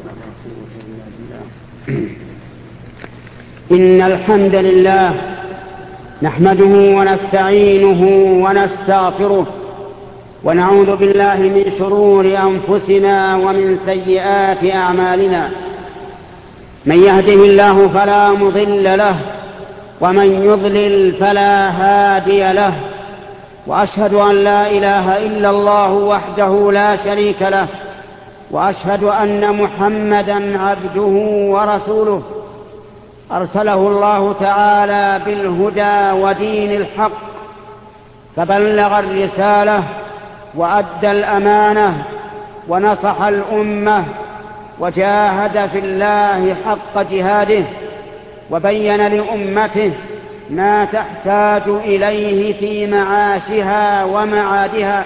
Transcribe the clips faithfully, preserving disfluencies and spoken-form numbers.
إن الحمد لله نحمده ونستعينه ونستغفره ونعوذ بالله من شرور أنفسنا ومن سيئات أعمالنا. من يهده الله فلا مضل له ومن يضلل فلا هادي له، وأشهد أن لا إله إلا الله وحده لا شريك له، وأشهد أن محمدا عبده ورسوله أرسله الله تعالى بالهدى ودين الحق، فبلغ الرسالة وأدى الأمانة ونصح الأمة وجاهد في الله حق جهاده، وبين لأمته ما تحتاج إليه في معاشها ومعادها،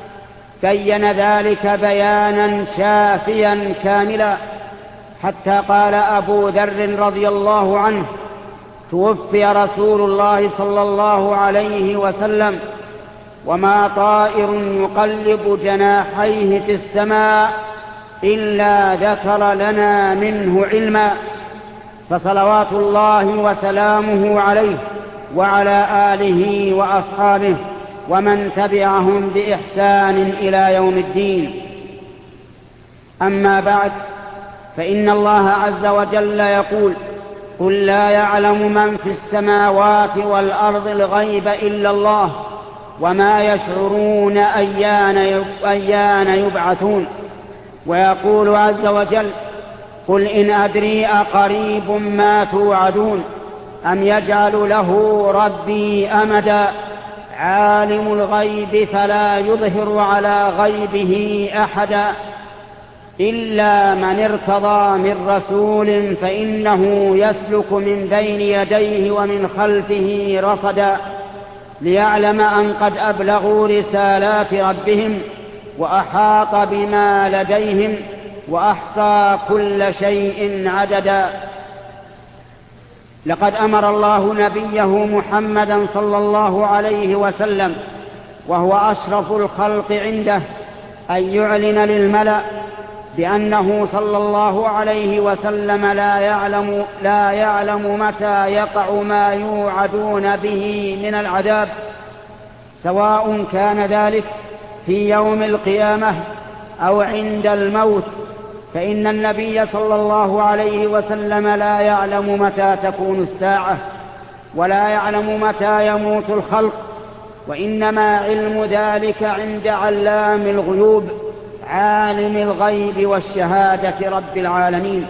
بين ذلك بيانا شافيا كاملا، حتى قال أبو ذر رضي الله عنه: توفي رسول الله صلى الله عليه وسلم وما طائر يقلب جناحيه في السماء إلا ذكر لنا منه علما. فصلوات الله وسلامه عليه وعلى آله وأصحابه ومن تبعهم بإحسان إلى يوم الدين. أما بعد، فإن الله عز وجل يقول: قل لا يعلم من في السماوات والأرض الغيب إلا الله وما يشعرون أيان أيان يبعثون. ويقول عز وجل: قل إن أدري أقريب ما توعدون أم يجعل له ربي أمدا عالم الغيب فلا يظهر على غيبه أحدا إلا من ارتضى من رسول فإنه يسلك من بين يديه ومن خلفه رصدا ليعلم أن قد أبلغوا رسالات ربهم وأحاط بما لديهم وأحصى كل شيء عددا. لقد أمر الله نبيه محمدا صلى الله عليه وسلم وهو أشرف الخلق عنده أن يعلن للملأ بأنه صلى الله عليه وسلم لا يعلم, لا يعلم متى يقع ما يوعدون به من العذاب، سواء كان ذلك في يوم القيامة أو عند الموت، فإن النبي صلى الله عليه وسلم لا يعلم متى تكون الساعة ولا يعلم متى يموت الخلق، وإنما علم ذلك عند علام الغيوب عالم الغيب والشهادة رب العالمين.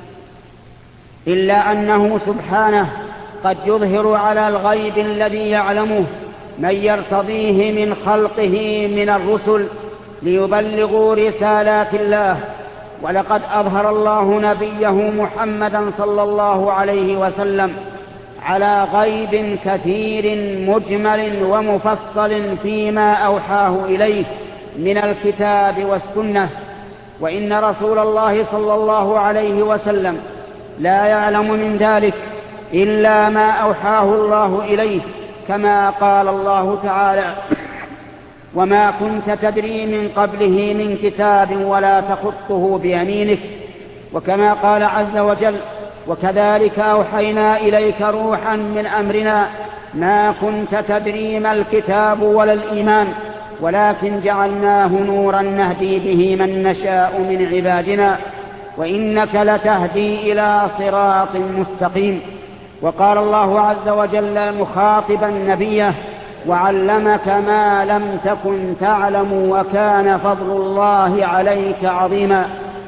إلا أنه سبحانه قد يظهر على الغيب الذي يعلمه من يرتضيه من خلقه من الرسل ليبلغوا رسالات الله. ولقد أظهر الله نبيه محمدا صلى الله عليه وسلم على غيب كثير مجمل ومفصل فيما أوحاه إليه من الكتاب والسنة. وإن رسول الله صلى الله عليه وسلم لا يعلم من ذلك إلا ما أوحاه الله إليه، كما قال الله تعالى: وما كنت تدري من قبله من كتاب ولا تخطه بيمينك. وكما قال عز وجل: وكذلك أوحينا إليك روحا من أمرنا ما كنت تدري ما الكتاب ولا الإيمان ولكن جعلناه نورا نهدي به من نشاء من عبادنا وإنك لتهدي إلى صراط مستقيم. وقال الله عز وجل مخاطبا نبيه: وعلمك ما لم تكن تعلم وكان فضل الله عليك عظيما.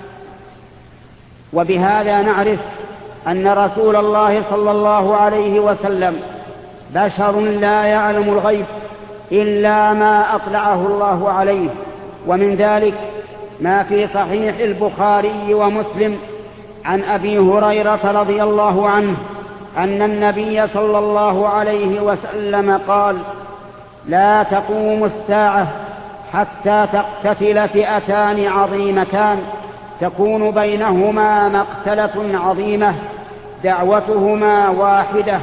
وبهذا نعرف أن رسول الله صلى الله عليه وسلم بشر لا يعلم الغيب إلا ما أطلعه الله عليه. ومن ذلك ما في صحيح البخاري ومسلم عن أبي هريرة رضي الله عنه أن النبي صلى الله عليه وسلم قال: لا تقوم الساعة حتى تقتتل فئتان عظيمتان تكون بينهما مقتلة عظيمة دعوتهما واحدة،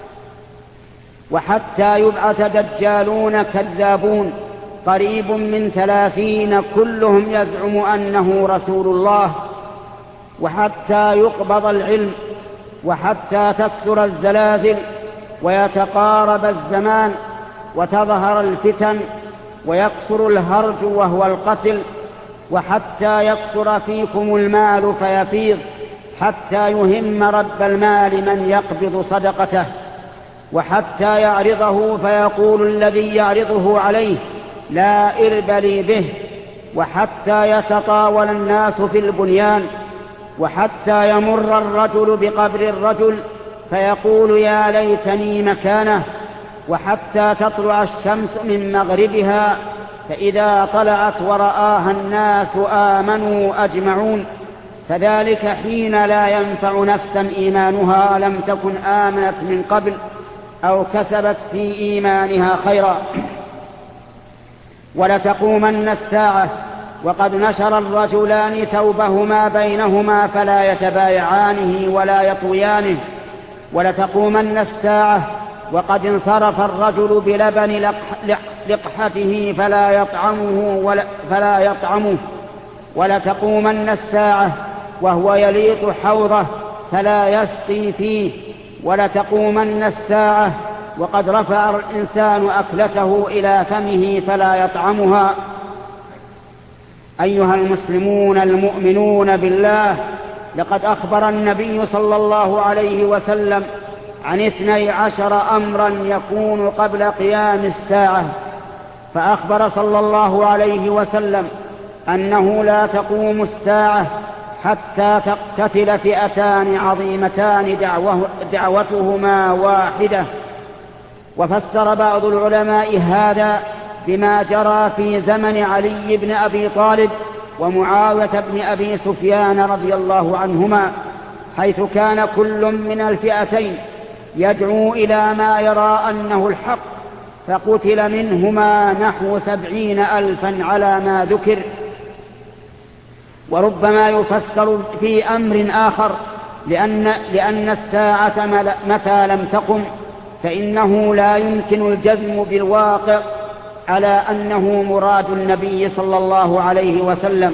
وحتى يبعث دجالون كذابون قريب من ثلاثين كلهم يزعم أنه رسول الله، وحتى يقبض العلم، وحتى تكثر الزلازل ويتقارب الزمان وتظهر الفتن ويكثر الهرج وهو القتل، وحتى يكثر فيكم المال فيفيض حتى يهم رب المال من يقبض صدقته، وحتى يعرضه فيقول الذي يعرضه عليه لا إرب لي به، وحتى يتطاول الناس في البنيان، وحتى يمر الرجل بقبر الرجل فيقول يا ليتني مكانه، وحتى تطلع الشمس من مغربها فإذا طلعت ورآها الناس آمنوا أجمعون، فذلك حين لا ينفع نفسا إيمانها لم تكن آمنت من قبل أو كسبت في إيمانها خيرا. ولتقومن الساعة وقد نشر الرجلان ثوبهما بينهما فلا يتبايعانه ولا يطويانه. ولتقومن الساعة وقد انصرف الرجل بلبن لقحته فلا يطعمه, ولا فلا يطعمه. ولتقومن الساعة وهو يليط حوضه فلا يسقي فيه. ولتقومن الساعة وقد رفع الإنسان أكلته إلى فمه فلا يطعمها. أيها المسلمون المؤمنون بالله، لقد أخبر النبي صلى الله عليه وسلم عن اثني عشر أمرا يكون قبل قيام الساعة، فأخبر صلى الله عليه وسلم أنه لا تقوم الساعة حتى تقتتل فئتان عظيمتان دعوتهما واحدة. وفسر بعض العلماء هذا بما جرى في زمن علي بن أبي طالب ومعاوية بن أبي سفيان رضي الله عنهما، حيث كان كل من الفئتين يدعو إلى ما يرى أنه الحق، فقتل منهما نحو سبعين ألفا على ما ذكر. وربما يفسر في أمر آخر لأن, لأن الساعة متى لم تقم فإنه لا يمكن الجزم بالواقع على أنه مراد النبي صلى الله عليه وسلم.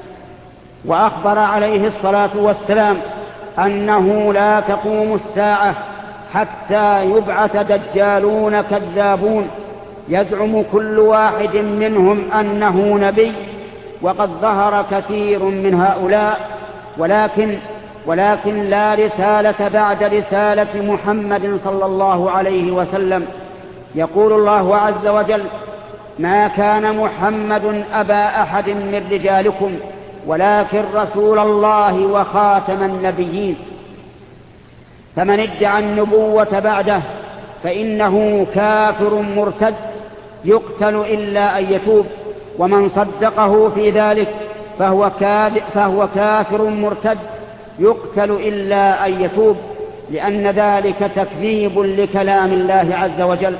وأخبر عليه الصلاة والسلام أنه لا تقوم الساعة حتى يبعث دجالون كذابون يزعم كل واحد منهم أنه نبي، وقد ظهر كثير من هؤلاء، ولكن ولكن لا رسالة بعد رسالة محمد صلى الله عليه وسلم. يقول الله عز وجل: ما كان محمد أبا أحد من رجالكم ولكن رسول الله وخاتم النبيين. فمن ادعى النبوة بعده فإنه كافر مرتد يقتل إلا أن يتوب، ومن صدقه في ذلك فهو, فهو كافر مرتد يقتل إلا أن يتوب، لأن ذلك تكذيب لكلام الله عز وجل.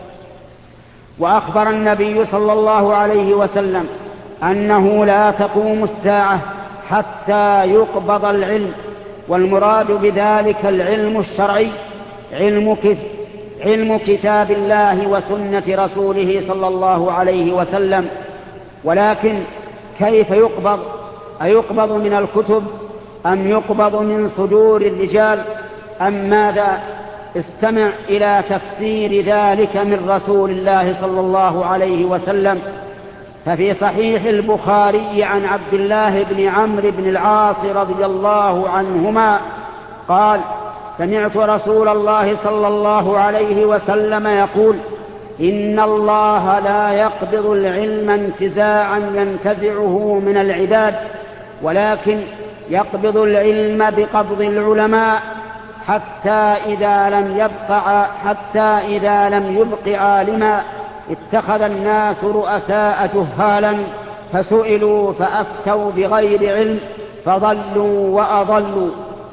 وأخبر النبي صلى الله عليه وسلم أنه لا تقوم الساعة حتى يقبض العلم، والمراد بذلك العلم الشرعي، علم علم كتاب الله وسنة رسوله صلى الله عليه وسلم. ولكن كيف يقبض؟ أيقبض من الكتب أم يقبض من صدور الرجال أم ماذا؟ استمع إلى تفسير ذلك من رسول الله صلى الله عليه وسلم. ففي صحيح البخاري عن عبد الله بن عمرو بن العاص رضي الله عنهما قال: سمعت رسول الله صلى الله عليه وسلم يقول: إن الله لا يقبض العلم انتزاعا ينتزعه من العباد، ولكن يقبض العلم بقبض العلماء، حتى إذا لم يبق حتى إذا لم يبق عالما اتخذ الناس رؤساء جهالا فسئلوا فأفتوا بغير علم فضلوا وأضلوا.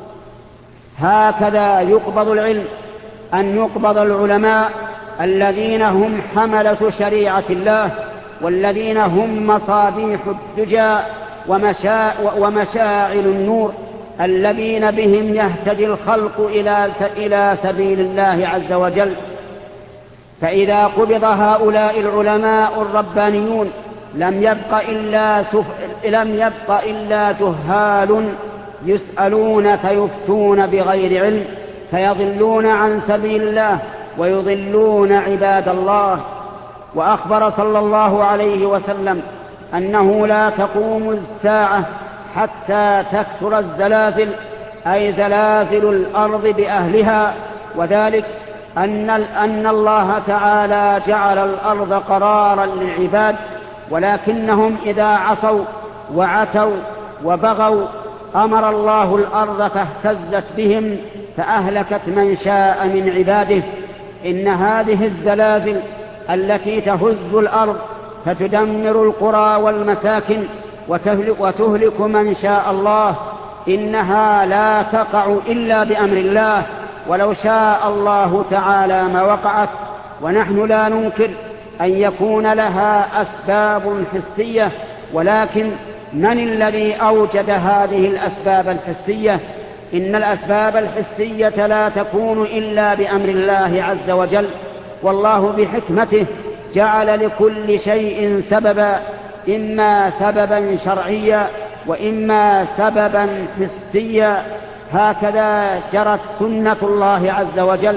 هكذا يقبض العلم، أن يقبض العلماء الذين هم حملة شريعة الله، والذين هم مصابيح الدجى ومشاعل النور، الذين بهم يهتدي الخلق إلى سبيل الله عز وجل. فإذا قبض هؤلاء العلماء الربانيون لم يبق إلا, سف... لم يبق إلا جهال يسألون فيفتون بغير علم فيضلون عن سبيل الله ويضلون عباد الله. وأخبر صلى الله عليه وسلم أنه لا تقوم الساعة حتى تكثر الزلازل، أي زلازل الأرض بأهلها، وذلك أن, أن الله تعالى جعل الأرض قرارا للعباد، ولكنهم إذا عصوا وعتوا وبغوا أمر الله الأرض فاهتزت بهم فأهلكت من شاء من عباده. إن هذه الزلازل التي تهز الأرض فتدمر القرى والمساكن وتهلك من شاء الله، إنها لا تقع إلا بأمر الله، ولو شاء الله تعالى ما وقعت. ونحن لا ننكر أن يكون لها أسباب حسية، ولكن من الذي أوجد هذه الأسباب الحسية؟ إن الأسباب الحسية لا تكون إلا بأمر الله عز وجل، والله بحكمته جعل لكل شيء سببا، إما سببا شرعيا وإما سببا حسيا، هكذا جرت سنة الله عز وجل.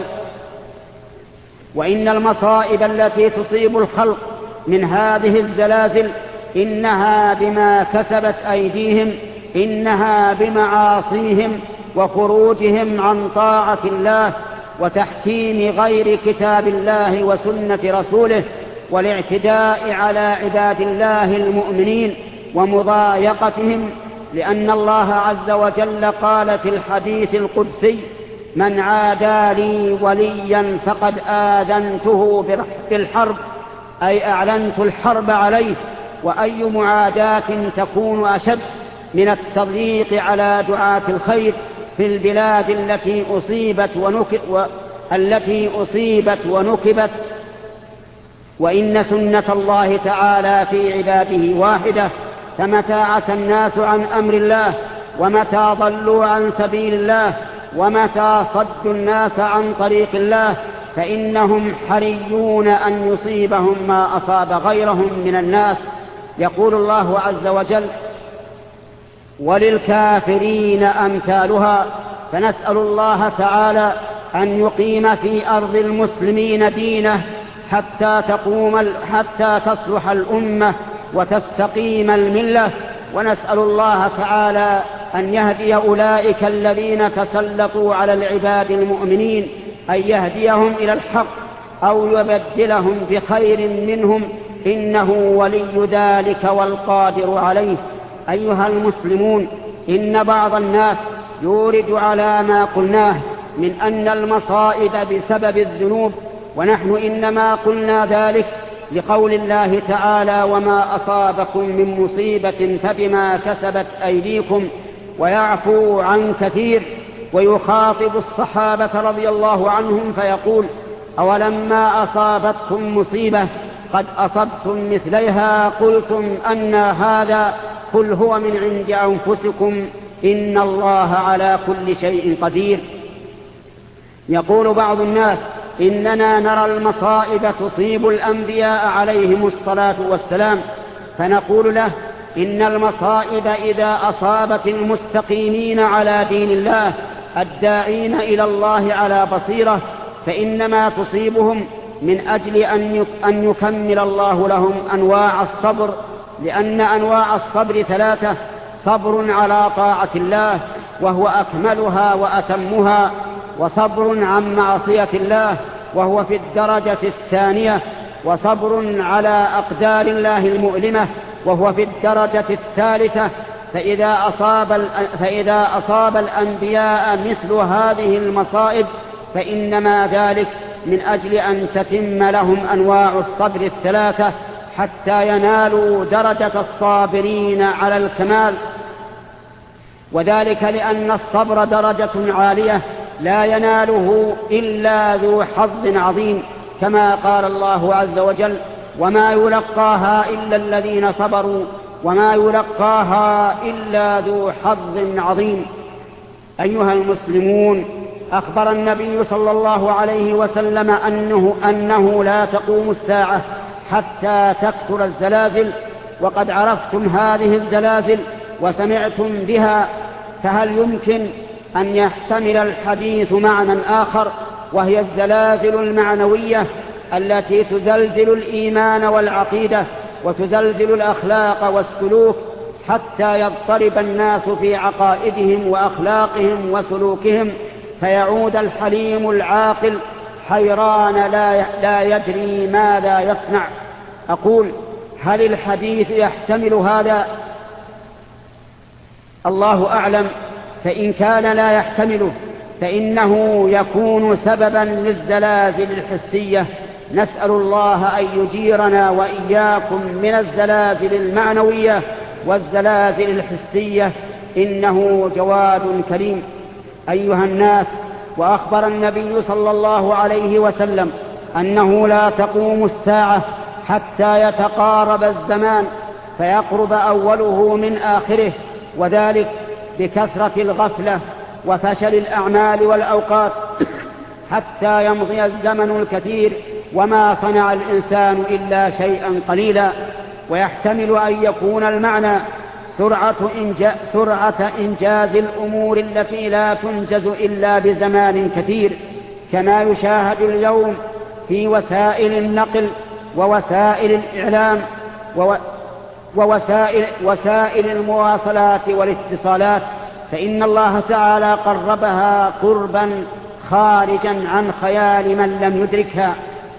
وإن المصائب التي تصيب الخلق من هذه الزلازل إنها بما كسبت أيديهم، إنها بمعاصيهم وخروجهم عن طاعة الله وتحكيم غير كتاب الله وسنة رسوله والاعتداء على عباد الله المؤمنين ومضايقتهم، لأن الله عز وجل قال في الحديث القدسي: من عادى لي وليا فقد آذنته بالحرب، أي أعلنت الحرب عليه. وأي معاداة تكون أشد من التضييق على دعاة الخير في البلاد التي أصيبت ونكبت, والتي أصيبت ونكبت وإن سنة الله تعالى في عباده واحدة، فمتى عتى الناس عن أمر الله ومتى ضلوا عن سبيل الله ومتى صدوا الناس عن طريق الله فإنهم حريون أن يصيبهم ما أصاب غيرهم من الناس. يقول الله عز وجل: وللكافرين أمثالها. فنسأل الله تعالى أن يقيم في أرض المسلمين دينه حتى تقوم حتى تصلح الأمة وتستقيم الملة، ونسأل الله تعالى أن يهدي أولئك الذين تسلطوا على العباد المؤمنين، أن يهديهم إلى الحق أو يبدلهم بخير منهم، إنه ولي ذلك والقادر عليه. أيها المسلمون، إن بعض الناس يورد على ما قلناه من أن المصائب بسبب الذنوب، ونحن إنما قلنا ذلك لقول الله تعالى: وما أصابكم من مصيبة فبما كسبت أيديكم، ويعفو عن كثير. ويخاطب الصحابة رضي الله عنهم فيقول: أولما أصابتكم مصيبة قد أصبتم مثليها قلتم أن هذا، قل هو من عند أنفسكم إن الله على كل شيء قدير. يقول بعض الناس: إننا نرى المصائب تصيب الأنبياء عليهم الصلاة والسلام، فنقول له: إن المصائب إذا أصابت المستقيمين على دين الله الداعين إلى الله على بصيرة فإنما تصيبهم من أجل أن يكمل الله لهم أنواع الصبر، لأن أنواع الصبر ثلاثة: صبر على طاعة الله وهو أكملها وأتمها، وصبر عن معصية الله وهو في الدرجة الثانية، وصبر على أقدار الله المؤلمة وهو في الدرجة الثالثة. فإذا أصاب, فإذا أصاب الأنبياء مثل هذه المصائب فإنما ذلك من أجل أن تتم لهم أنواع الصبر الثلاثة حتى ينالوا درجة الصابرين على الكمال، وذلك لأن الصبر درجة عالية لا يناله إلا ذو حظ عظيم، كما قال الله عز وجل: وما يلقاها إلا الذين صبروا وما يلقاها إلا ذو حظ عظيم. أيها المسلمون، أخبر النبي صلى الله عليه وسلم أنه, أنه لا تقوم الساعة حتى تكثر الزلازل، وقد عرفتم هذه الزلازل وسمعتم بها، فهل يمكن أن يحتمل الحديث معنى آخر، وهي الزلازل المعنوية التي تزلزل الإيمان والعقيدة وتزلزل الأخلاق والسلوك حتى يضطرب الناس في عقائدهم وأخلاقهم وسلوكهم، فيعود الحليم العاقل حيران لا يدري ماذا يصنع؟ أقول: هل الحديث يحتمل هذا؟ الله أعلم. فإن كان لا يحتمله فإنه يكون سببا للزلازل الحسية. نسأل الله أن يجيرنا وإياكم من الزلازل المعنوية والزلازل الحسية، إنه جواد كريم. أيها الناس، وأخبر النبي صلى الله عليه وسلم أنه لا تقوم الساعة حتى يتقارب الزمان فيقرب أوله من آخره، وذلك بكثرة الغفلة وفشل الأعمال والأوقات حتى يمضي الزمن الكثير وما صنع الإنسان إلا شيئا قليلا. ويحتمل أن يكون المعنى سرعة, إنجا سرعة إنجاز الأمور التي لا تنجز إلا بزمان كثير، كما يشاهد اليوم في وسائل النقل ووسائل الإعلام ووسائل وسائل المواصلات والاتصالات، فإن الله تعالى قربها قربا خارجا عن خيال من لم يدركها.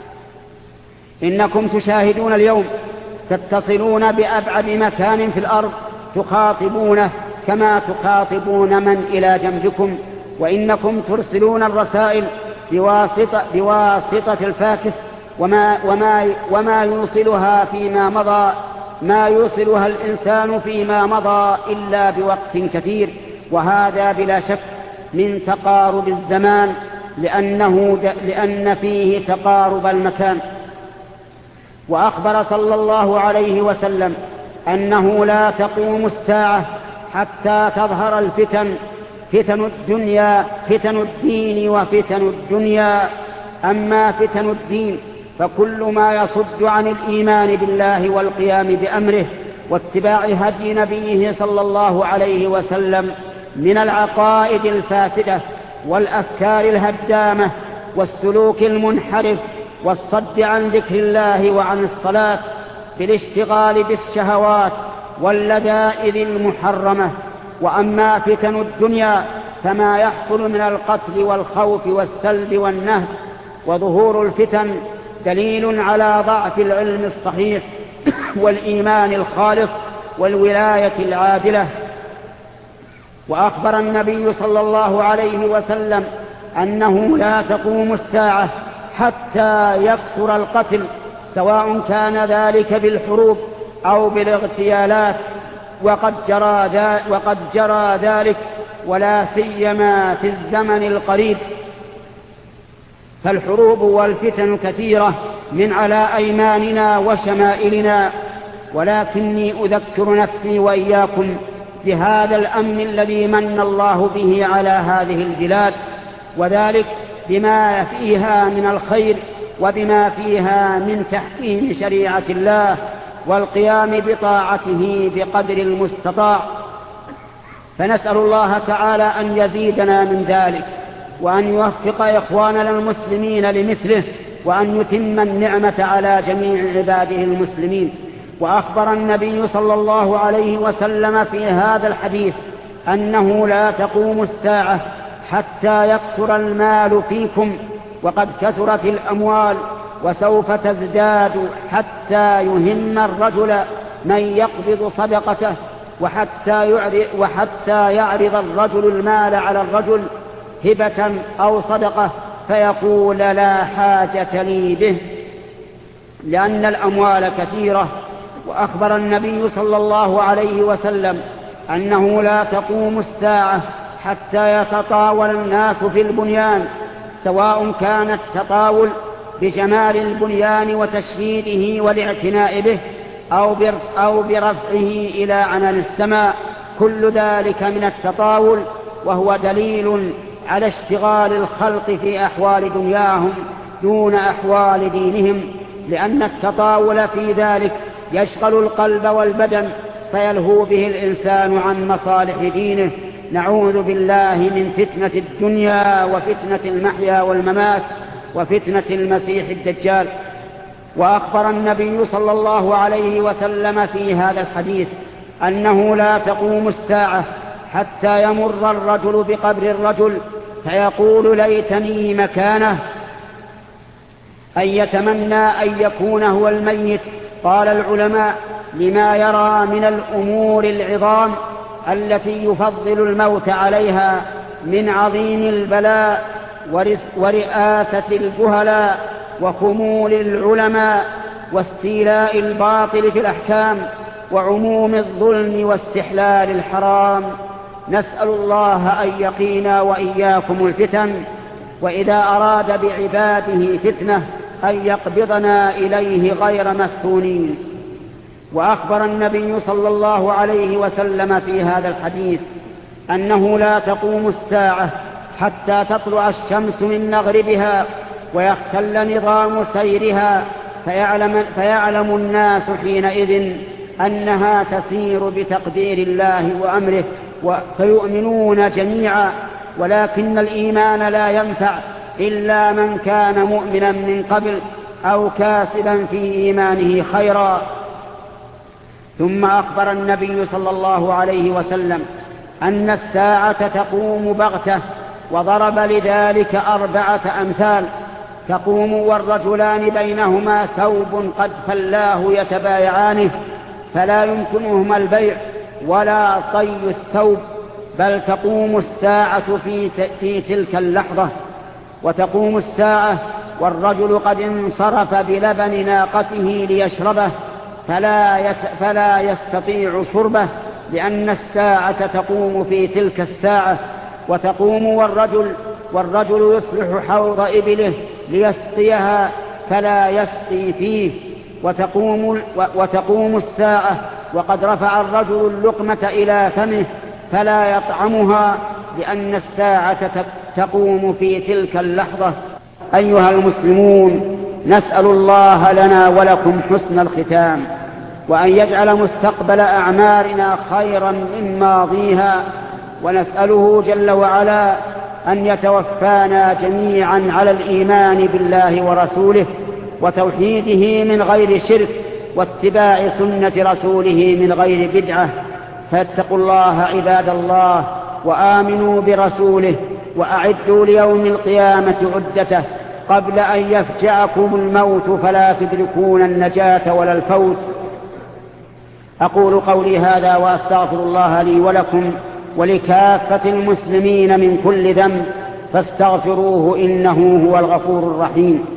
إنكم تشاهدون اليوم تتصلون بأبعد مكان في الأرض تخاطبونه كما تخاطبون من إلى جنبكم، وإنكم ترسلون الرسائل بواسطة, بواسطة الفاكس وما, وما, وما يوصلها فيما مضى ما يوصلها الإنسان فيما مضى إلا بوقت كثير، وهذا بلا شك من تقارب الزمان لأنه لأن فيه تقارب المكان. وأخبر صلى الله عليه وسلم أنه لا تقوم الساعة حتى تظهر الفتن، فتن الدنيا فتن الدين وفتن الدنيا. أما فتن الدين فكل ما يصد عن الإيمان بالله والقيام بأمره واتباع هدي نبيه صلى الله عليه وسلم من العقائد الفاسدة والأفكار الهدامة والسلوك المنحرف والصد عن ذكر الله وعن الصلاة بالاشتغال بالشهوات واللذائذ المحرمة. وأما فتن الدنيا فما يحصل من القتل والخوف والسلب والنهب. وظهور الفتن دليل على ضعف العلم الصحيح والإيمان الخالص والولاية العادلة. وأخبر النبي صلى الله عليه وسلم أنه لا تقوم الساعة حتى يكثر القتل، سواء كان ذلك بالحروب أو بالاغتيالات، وقد جرى, وقد جرى ذلك ولا سيما في الزمن القريب. فالحروب والفتن كثيرة من على أيماننا وشمائلنا، ولكني أذكر نفسي وإياكم بهذا الأمن الذي من الله به على هذه البلاد، وذلك بما فيها من الخير وبما فيها من تحكيم شريعة الله والقيام بطاعته بقدر المستطاع. فنسأل الله تعالى أن يزيدنا من ذلك، وأن يوفق إخواننا المسلمين لمثله، وأن يتم النعمة على جميع عباده المسلمين. وأخبر النبي صلى الله عليه وسلم في هذا الحديث أنه لا تقوم الساعة حتى يكثر المال فيكم، وقد كثرت الأموال وسوف تزداد حتى يهم الرجل من يقبض صدقته، وحتى يعرض, وحتى يعرض الرجل المال على الرجل هبة أو صدقة فيقول لا حاجة لي به، لأن الأموال كثيرة. وأخبر النبي صلى الله عليه وسلم أنه لا تقوم الساعة حتى يتطاول الناس في البنيان، سواء كان التطاول بجمال البنيان وتشييده والاعتناء به أو برفعه إلى عنان السماء، كل ذلك من التطاول، وهو دليل على اشتغال الخلق في أحوال دنياهم دون أحوال دينهم، لأن التطاول في ذلك يشغل القلب والبدن فيلهو به الإنسان عن مصالح دينه نعوذ بالله من فتنة الدنيا وفتنة المحيا والممات وفتنة المسيح الدجال. وأخبر النبي صلى الله عليه وسلم في هذا الحديث أنه لا تقوم الساعة حتى يمر الرجل بقبر الرجل فيقول ليتني مكانه، أن يتمنى أن يكون هو الميت. قال العلماء لما يرى من الأمور العظام التي يفضل الموت عليها من عظيم البلاء ورئاسة الجهلاء وخمول العلماء واستيلاء الباطل في الأحكام وعموم الظلم واستحلال الحرام. نسأل الله أن يقينا وإياكم الفتن، وإذا أراد بعباده فتنة أن يقبضنا إليه غير مفتونين. وأخبر النبي صلى الله عليه وسلم في هذا الحديث أنه لا تقوم الساعة حتى تطلع الشمس من مغربها ويختل نظام سيرها، فيعلم, فيعلم الناس حينئذ أنها تسير بتقدير الله وأمره فيؤمنون جميعا. ولكن الإيمان لا ينفع إلا من كان مؤمنا من قبل أو كاسبا في إيمانه خيرا. ثم أخبر النبي صلى الله عليه وسلم أن الساعة تقوم بغتة، وضرب لذلك أربعة أمثال: تقوم والرجلان بينهما ثوب قد فلاه يتبايعانه فلا يمكنهما البيع ولا طي الثوب، بل تقوم الساعة في, في تلك اللحظة. وتقوم الساعة والرجل قد انصرف بلبن ناقته ليشربه فلا, يت فلا يستطيع شربه، لأن الساعة تقوم في تلك الساعة. وتقوم والرجل, والرجل يصلح حوض إبله ليسقيها فلا يسقي فيه. وتقوم, وتقوم الساعة وقد رفع الرجل اللقمة إلى فمه فلا يطعمها، لأن الساعة تقوم في تلك اللحظة. أيها المسلمون، نسأل الله لنا ولكم حسن الختام، وأن يجعل مستقبل أعمارنا خيرا من ماضيها، ونسأله جل وعلا أن يتوفانا جميعا على الإيمان بالله ورسوله وتوحيده من غير شرك واتباع سنة رسوله من غير بدعة. فاتقوا الله عباد الله وآمنوا برسوله، وأعدوا ليوم القيامة عدته قبل أن يفجأكم الموت فلا تدركون النجاة ولا الفوت. أقول قولي هذا وأستغفر الله لي ولكم ولكافة المسلمين من كل ذنب، فاستغفروه إنه هو الغفور الرحيم.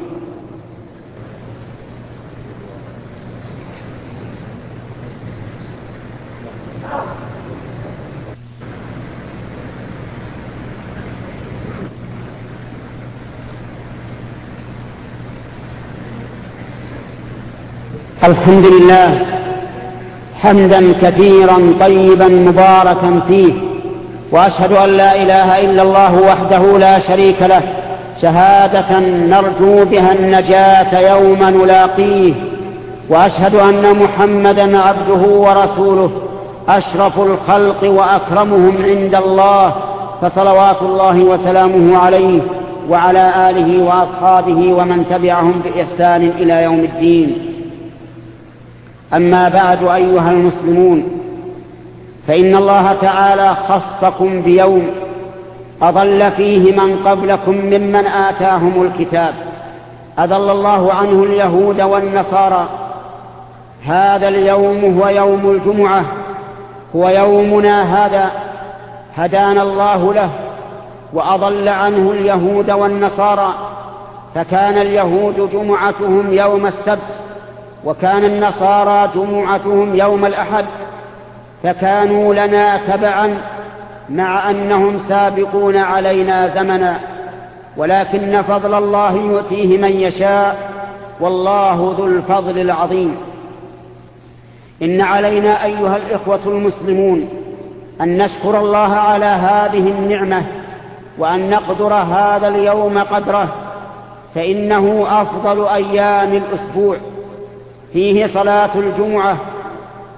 الحمد لله حمدا كثيرا طيبا مباركا فيه، وأشهد أن لا إله إلا الله وحده لا شريك له شهادة نرجو بها النجاة يوم نلاقيه، وأشهد أن محمدا عبده ورسوله أشرف الخلق وأكرمهم عند الله، فصلوات الله وسلامه عليه وعلى آله وأصحابه ومن تبعهم بإحسان إلى يوم الدين. أما بعد أيها المسلمون، فإن الله تعالى خصكم بيوم أضل فيه من قبلكم ممن آتاهم الكتاب، أضل الله عنه اليهود والنصارى. هذا اليوم هو يوم الجمعة، هو يومنا هذا، هدانا الله له، وأضل عنه اليهود والنصارى. فكان اليهود جمعتهم يوم السبت، وكان النصارى جمعتهم يوم الأحد، فكانوا لنا تبعا مع أنهم سابقون علينا زمنا، ولكن فضل الله يؤتيه من يشاء، والله ذو الفضل العظيم. إن علينا أيها الإخوة المسلمون أن نشكر الله على هذه النعمة، وأن نقدر هذا اليوم قدره، فإنه أفضل أيام الأسبوع، فيه صلاة الجمعة،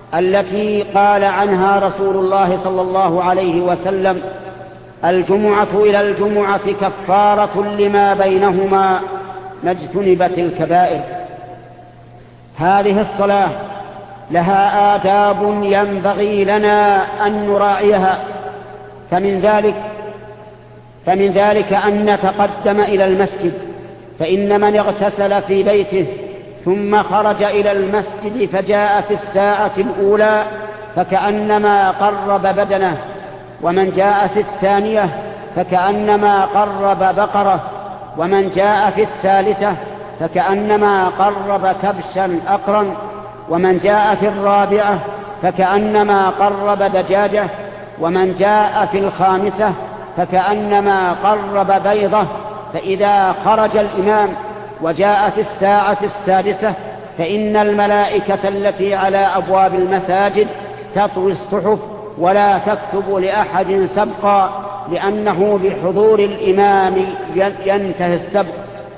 التي قال عنها رسول الله صلى الله عليه وسلم: الجمعة إلى الجمعة كفارة لما بينهما ما اجتنبت الكبائر. هذه الصلاة لها آداب ينبغي لنا أن نراعيها، فمن ذلك فمن ذلك أن نتقدم إلى المسجد، فإن من اغتسل في بيته ثم خرج إلى المسجد فجاء في الساعة الأولى فكأنما قرب بدنه، ومن جاء في الثانية فكأنما قرب بقرة، ومن جاء في الثالثة فكأنما قرب كبشا أقرا، ومن جاء في الرابعة فكأنما قرب دجاجة، ومن جاء في الخامسة فكأنما قرب بيضة. فإذا خرج الإمام وجاء في الساعة السادسة فإن الملائكة التي على أبواب المساجد تطوي الصحف ولا تكتب لأحد سبقا، لأنه بحضور الإمام ينتهي السبق.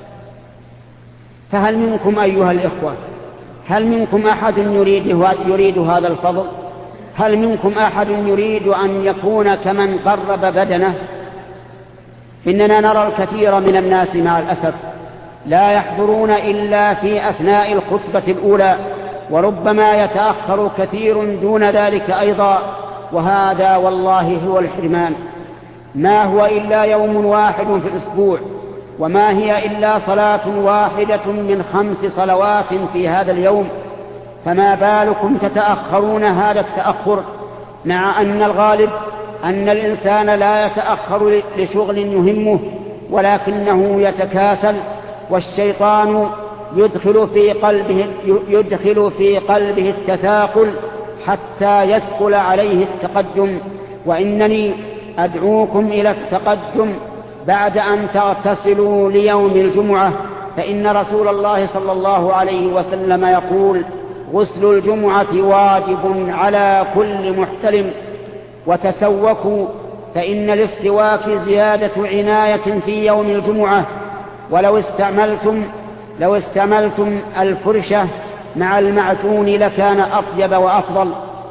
فهل منكم أيها الإخوة، هل منكم أحد يريد, يريد هذا الفضل؟ هل منكم أحد يريد أن يكون كمن قرب بدنه؟ إننا نرى الكثير من الناس مع الأسف لا يحضرون إلا في أثناء الخطبة الأولى، وربما يتأخر كثير دون ذلك أيضا، وهذا والله هو الحرمان. ما هو إلا يوم واحد في الأسبوع، وما هي إلا صلاة واحدة من خمس صلوات في هذا اليوم، فما بالكم تتأخرون هذا التأخر، مع أن الغالب أن الإنسان لا يتأخر لشغل يهمه، ولكنه يتكاسل، والشيطان يدخل في قلبه, يدخل في قلبه التثاقل حتى يثقل عليه التقدم. وإنني أدعوكم إلى التقدم بعد أن تغتسلوا ليوم الجمعة، فإن رسول الله صلى الله عليه وسلم يقول: غسل الجمعة واجب على كل محتلم. وتسوكوا، فإن الاستواك زيادة عناية في يوم الجمعة، ولو استعملتم لو استعملتم الفرشة مع المعجون لكان أطيب وأفضل.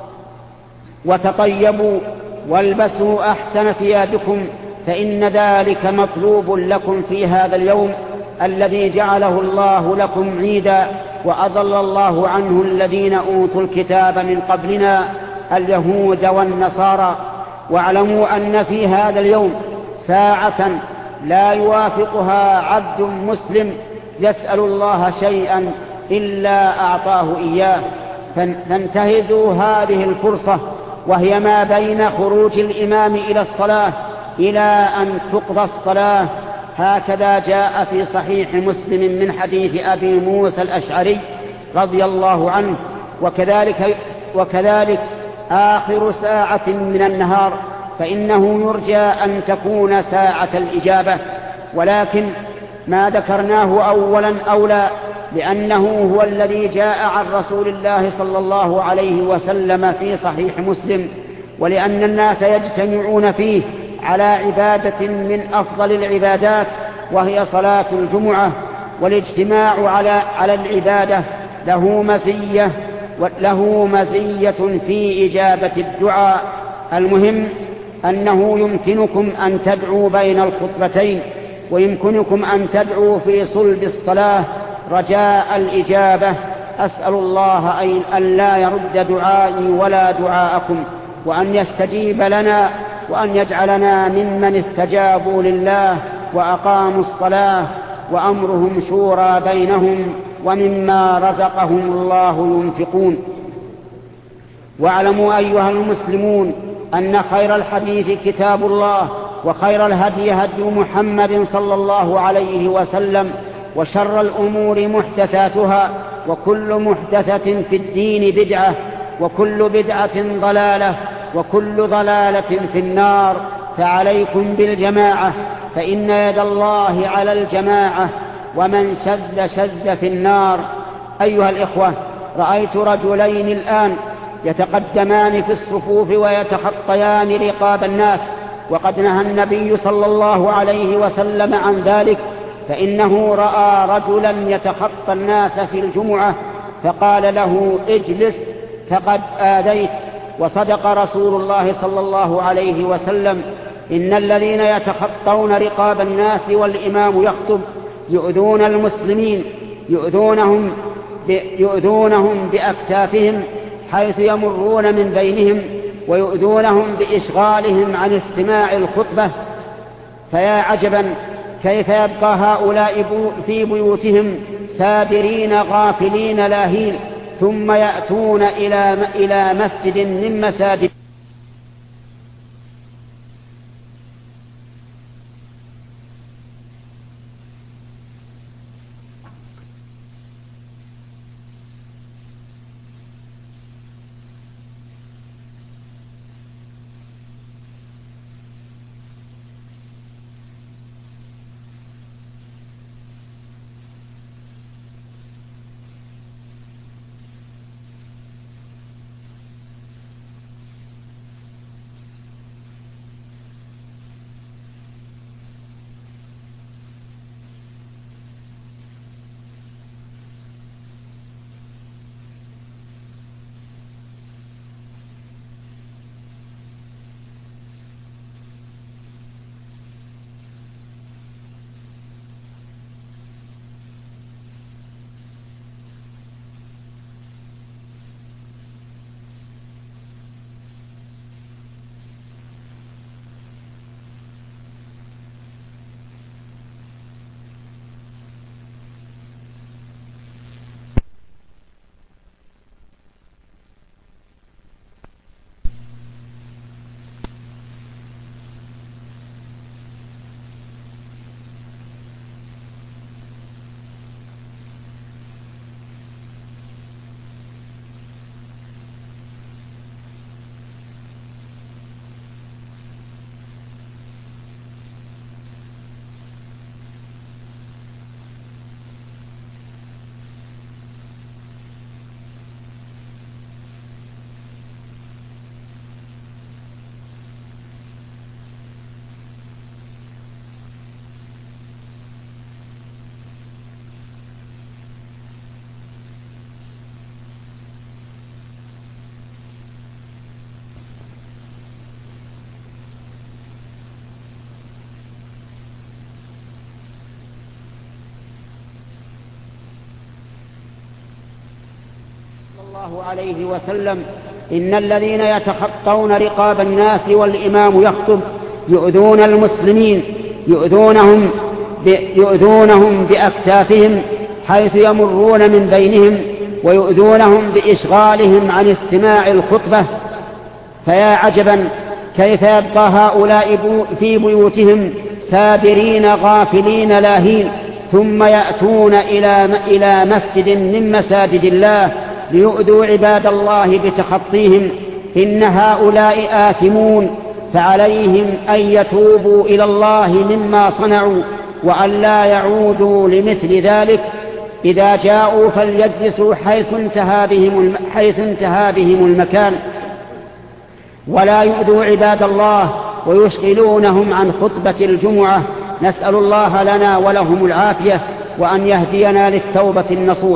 وتطيبوا والبسوا أحسن ثيابكم، فإن ذلك مطلوب لكم في هذا اليوم الذي جعله الله لكم عيدا، وأضل الله عنه الذين أوتوا الكتاب من قبلنا اليهود والنصارى. واعلموا أن في هذا اليوم ساعة لا يوافقها عبد مسلم يسأل الله شيئا إلا أعطاه إياه، فانتهزوا هذه الفرصة، وهي ما بين خروج الإمام إلى الصلاة إلى أن تقضى الصلاة. هكذا جاء في صحيح مسلم من حديث أبي موسى الأشعري رضي الله عنه. وكذلك, وكذلك آخر ساعة من النهار، فإنه يرجى أن تكون ساعة الإجابة، ولكن ما ذكرناه أولا أولى، لأنه هو الذي جاء عن رسول الله صلى الله عليه وسلم في صحيح مسلم، ولأن الناس يجتمعون فيه على عبادة من أفضل العبادات وهي صلاة الجمعة. والاجتماع على على العبادة له مزية له مزية في إجابة الدعاء. المهم أنه يمكنكم أن تدعوا بين الخطبتين، ويمكنكم أن تدعوا في صلب الصلاة رجاء الإجابة. أسأل الله أن لا يرد دعائي ولا دعاءكم، وأن يستجيب لنا، وأن يجعلنا ممن استجابوا لله وأقاموا الصلاة وأمرهم شورى بينهم ومما رزقهم الله ينفقون. واعلموا أيها المسلمون أن خير الحديث كتاب الله، وخير الهدي هدي محمد صلى الله عليه وسلم، وشر الأمور محدثاتها، وكل محدثة في الدين بدعة، وكل بدعة ضلالة، وكل ضلالة في النار. فعليكم بالجماعة، فإن يد الله على الجماعة، ومن شذ شذ في النار. أيها الإخوة، رأيت رجلين الآن يتقدمان في الصفوف ويتخطيان رقاب الناس، وقد نهى النبي صلى الله عليه وسلم عن ذلك، فإنه رأى رجلا يتخطى الناس في الجمعة فقال له: اجلس فقد آذيت. وصدق رسول الله صلى الله عليه وسلم: إن الذين يتخطون رقاب الناس والإمام يخطب يؤذون المسلمين يؤذونهم, يؤذونهم بأكتافهم حيث يمرون من بينهم، ويؤذونهم بإشغالهم عن استماع الخطبة. فيا عجبا كيف يبقى هؤلاء في بيوتهم سادرين غافلين لاهين، ثم يأتون إلى مسجد من مساجد الله عليه وسلم: إن الذين يتخطون رقاب الناس والإمام يخطب يؤذون المسلمين يؤذونهم, يؤذونهم بأكتافهم حيث يمرون من بينهم، ويؤذونهم بإشغالهم عن استماع الخطبة. فيا عجبا كيف يبقى هؤلاء في بيوتهم سادرين غافلين لاهين، ثم يأتون إلى مسجد من مساجد الله ليؤذوا عباد الله بتخطيهم. إن هؤلاء آثمون، فعليهم أن يتوبوا إلى الله مما صنعوا وأن لا يعودوا لمثل ذلك. إذا جاءوا فليجلسوا حيث انتهى بهم, حيث انتهى بهم المكان، ولا يؤذوا عباد الله ويشغلونهم عن خطبة الجمعة. نسأل الله لنا ولهم العافية، وأن يهدينا للتوبة النصوح.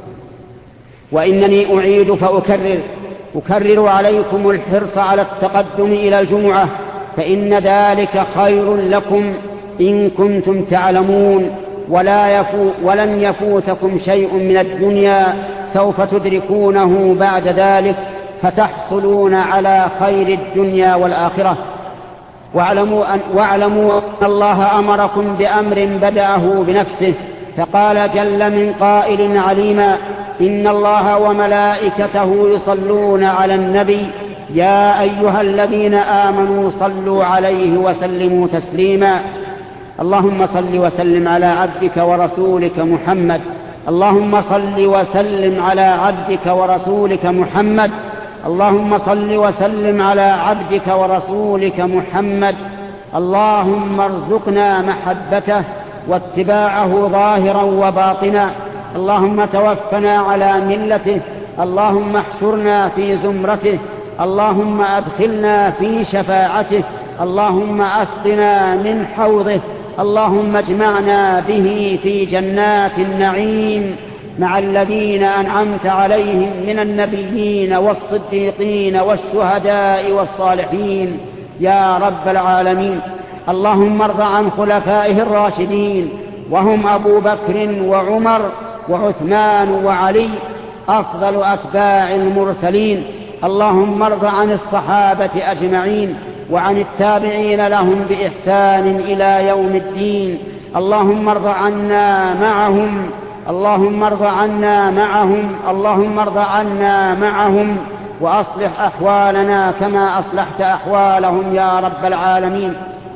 وإنني أعيد فأكرر أكرر عليكم الحرص على التقدم إلى الجمعة، فإن ذلك خير لكم إن كنتم تعلمون، ولا يفو ولن يفوتكم شيء من الدنيا سوف تدركونه بعد ذلك، فتحصلون على خير الدنيا والآخرة. واعلموا أن, واعلموا أن الله أمركم بأمر بدأه بنفسه، فقال جل من قائل عليما: إن الله وملائكته يصلون على النبي يا أيها الذين آمنوا صلوا عليه وسلموا تسليما. اللهم صل وسلم على عبدك ورسولك محمد اللهم صل وسلم على عبدك ورسولك محمد اللهم صل وسلم على عبدك ورسولك محمد اللهم ارزقنا محبته واتباعه ظاهرا وباطنا. اللهم توفنا على ملته، اللهم احشرنا في زمرته، اللهم أدخلنا في شفاعته، اللهم أسقنا من حوضه، اللهم اجمعنا به في جنات النعيم مع الذين أنعمت عليهم من النبيين والصديقين والشهداء والصالحين يا رب العالمين. اللهم ارض عن خلفائه الراشدين وهم أبو بكر وعمر وعثمان وعلي أفضل أتباع المرسلين. اللهم ارض عن الصحابة أجمعين وعن التابعين لهم بإحسان إلى يوم الدين. اللهم ارض عنا معهم اللهم ارض عنا معهم اللهم ارض عنا معهم وأصلح أحوالنا كما أصلحت أحوالهم يا رب العالمين.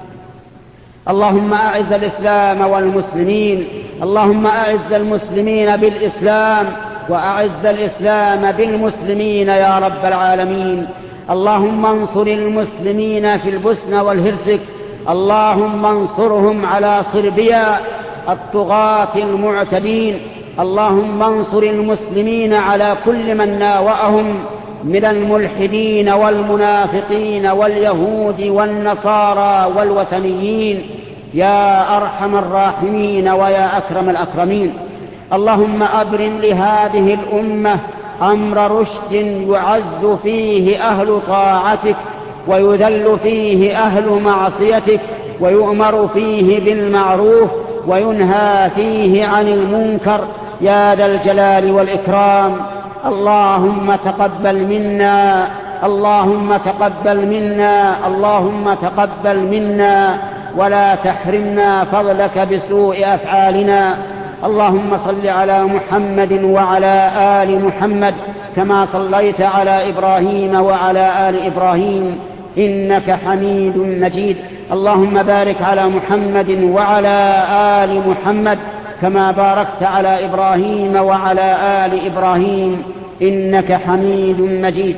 اللهم أعز الإسلام والمسلمين اللهم أعز المسلمين بالإسلام وأعز الإسلام بالمسلمين يا رب العالمين. اللهم انصر المسلمين في البوسنة والهرسك. اللهم انصرهم على صربيا الطغاة المعتدين. اللهم انصر المسلمين على كل من ناوأهم من الملحدين والمنافقين واليهود والنصارى والوثنيين يا أرحم الراحمين ويا أكرم الأكرمين. اللهم أبرم لهذه الأمة أمر رشد يعز فيه أهل طاعتك ويذل فيه أهل معصيتك ويؤمر فيه بالمعروف وينهى فيه عن المنكر يا ذا الجلال والإكرام. اللهم تقبل منا اللهم تقبل منا اللهم تقبل منا ولا تحرمنا فضلك بسوء أفعالنا. اللهم صل على محمد وعلى آل محمد كما صليت على إبراهيم وعلى آل إبراهيم إنك حميد مجيد. اللهم بارك على محمد وعلى آل محمد كما باركت على إبراهيم وعلى آل إبراهيم إنك حميد مجيد.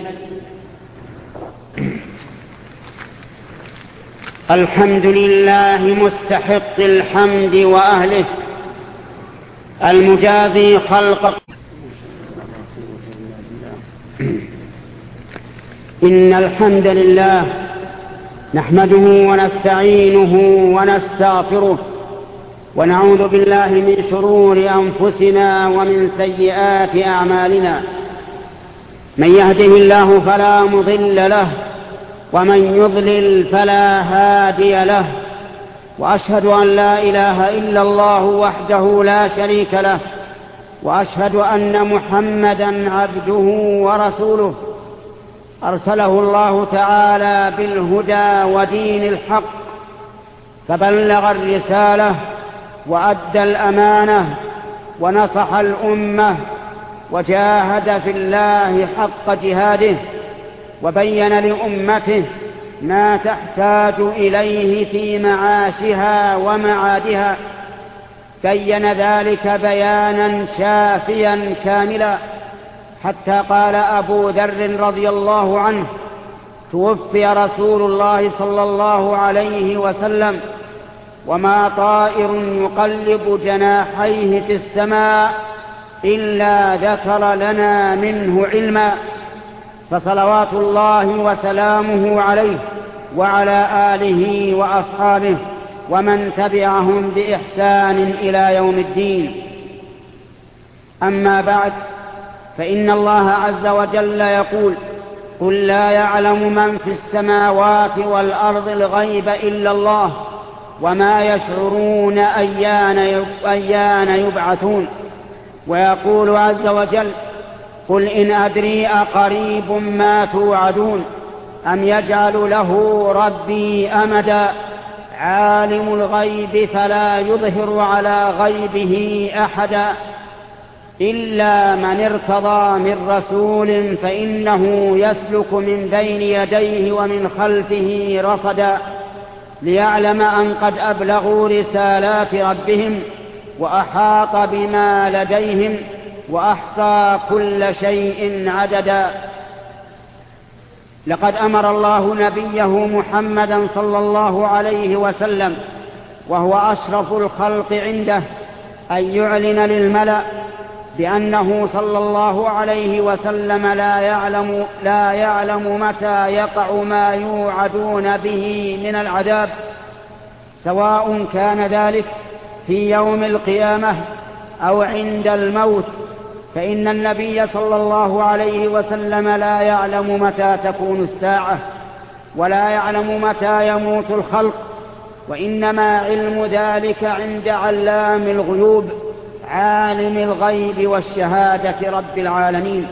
الحمد لله مستحق الحمد وأهله المجازي خلق. إن الحمد لله نحمده ونستعينه ونستغفره ونعوذ بالله من شرور أنفسنا ومن سيئات أعمالنا. من يهده الله فلا مضل له ومن يضلل فلا هادي له. وأشهد أن لا إله إلا الله وحده لا شريك له وأشهد أن محمدا عبده ورسوله أرسله الله تعالى بالهدى ودين الحق فبلغ الرسالة وأدى الأمانة ونصح الأمة وجاهد في الله حق جهاده وبين لأمته ما تحتاج إليه في معاشها ومعادها. بين ذلك بيانا شافيا كاملا حتى قال أبو ذر رضي الله عنه: توفي رسول الله صلى الله عليه وسلم وما طائر يقلب جناحيه في السماء إلا ذكر لنا منه علما. فصلوات الله وسلامه عليه وعلى آله وأصحابه ومن تبعهم بإحسان إلى يوم الدين. أما بعد، فإن الله عز وجل يقول: قل لا يعلم من في السماوات والأرض الغيب إلا الله وما يشعرون أيان أيان يبعثون. ويقول عز وجل: قل إن أدري أقريب ما توعدون أم يجعل له ربي أمدا عالم الغيب فلا يظهر على غيبه أحدا إلا من ارتضى من رسول فإنه يسلك من بين يديه ومن خلفه رصدا ليعلم أن قد أبلغوا رسالات ربهم وأحاط بما لديهم وأحصى كل شيء عددا. لقد أمر الله نبيه محمدا صلى الله عليه وسلم وهو أشرف الخلق عنده أن يعلن للملأ بأنه صلى الله عليه وسلم لا يعلم, لا يعلم متى يقع ما يوعدون به من العذاب، سواء كان ذلك في يوم القيامة أو عند الموت فإن النبي صلى الله عليه وسلم لا يعلم متى تكون الساعة ولا يعلم متى يموت الخلق، وإنما علم ذلك عند علام الغيوب عالم الغيب والشهادة رب العالمين،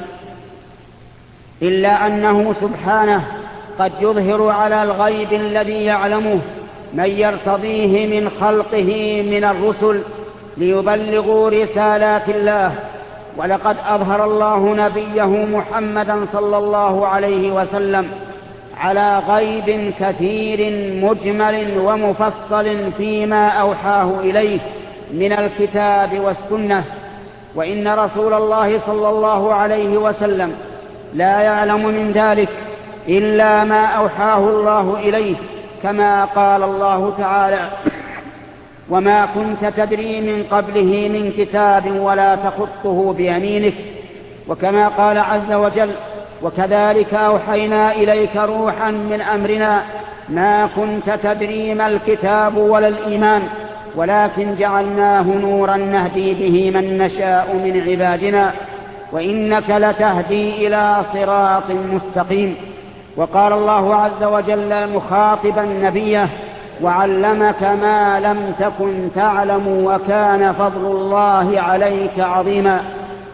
إلا أنه سبحانه قد يظهر على الغيب الذي يعلمه من يرتضيه من خلقه من الرسل ليبلغوا رسالات الله. ولقد أظهر الله نبيه محمدا صلى الله عليه وسلم على غيب كثير مجمل ومفصل فيما أوحاه إليه من الكتاب والسنة، وإن رسول الله صلى الله عليه وسلم لا يعلم من ذلك إلا ما أوحاه الله إليه، كما قال الله تعالى: وما كنت تدري من قبله من كتاب ولا تخطه بيمينك، وكما قال عز وجل: وكذلك أوحينا إليك روحا من أمرنا ما كنت تدري ما الكتاب ولا الإيمان ولكن جعلناه نورا نهدي به من نشاء من عبادنا وإنك لتهدي إلى صراط مستقيم. وقال الله عز وجل مخاطبا نبيه: وعلمك ما لم تكن تعلم وكان فضل الله عليك عظيما.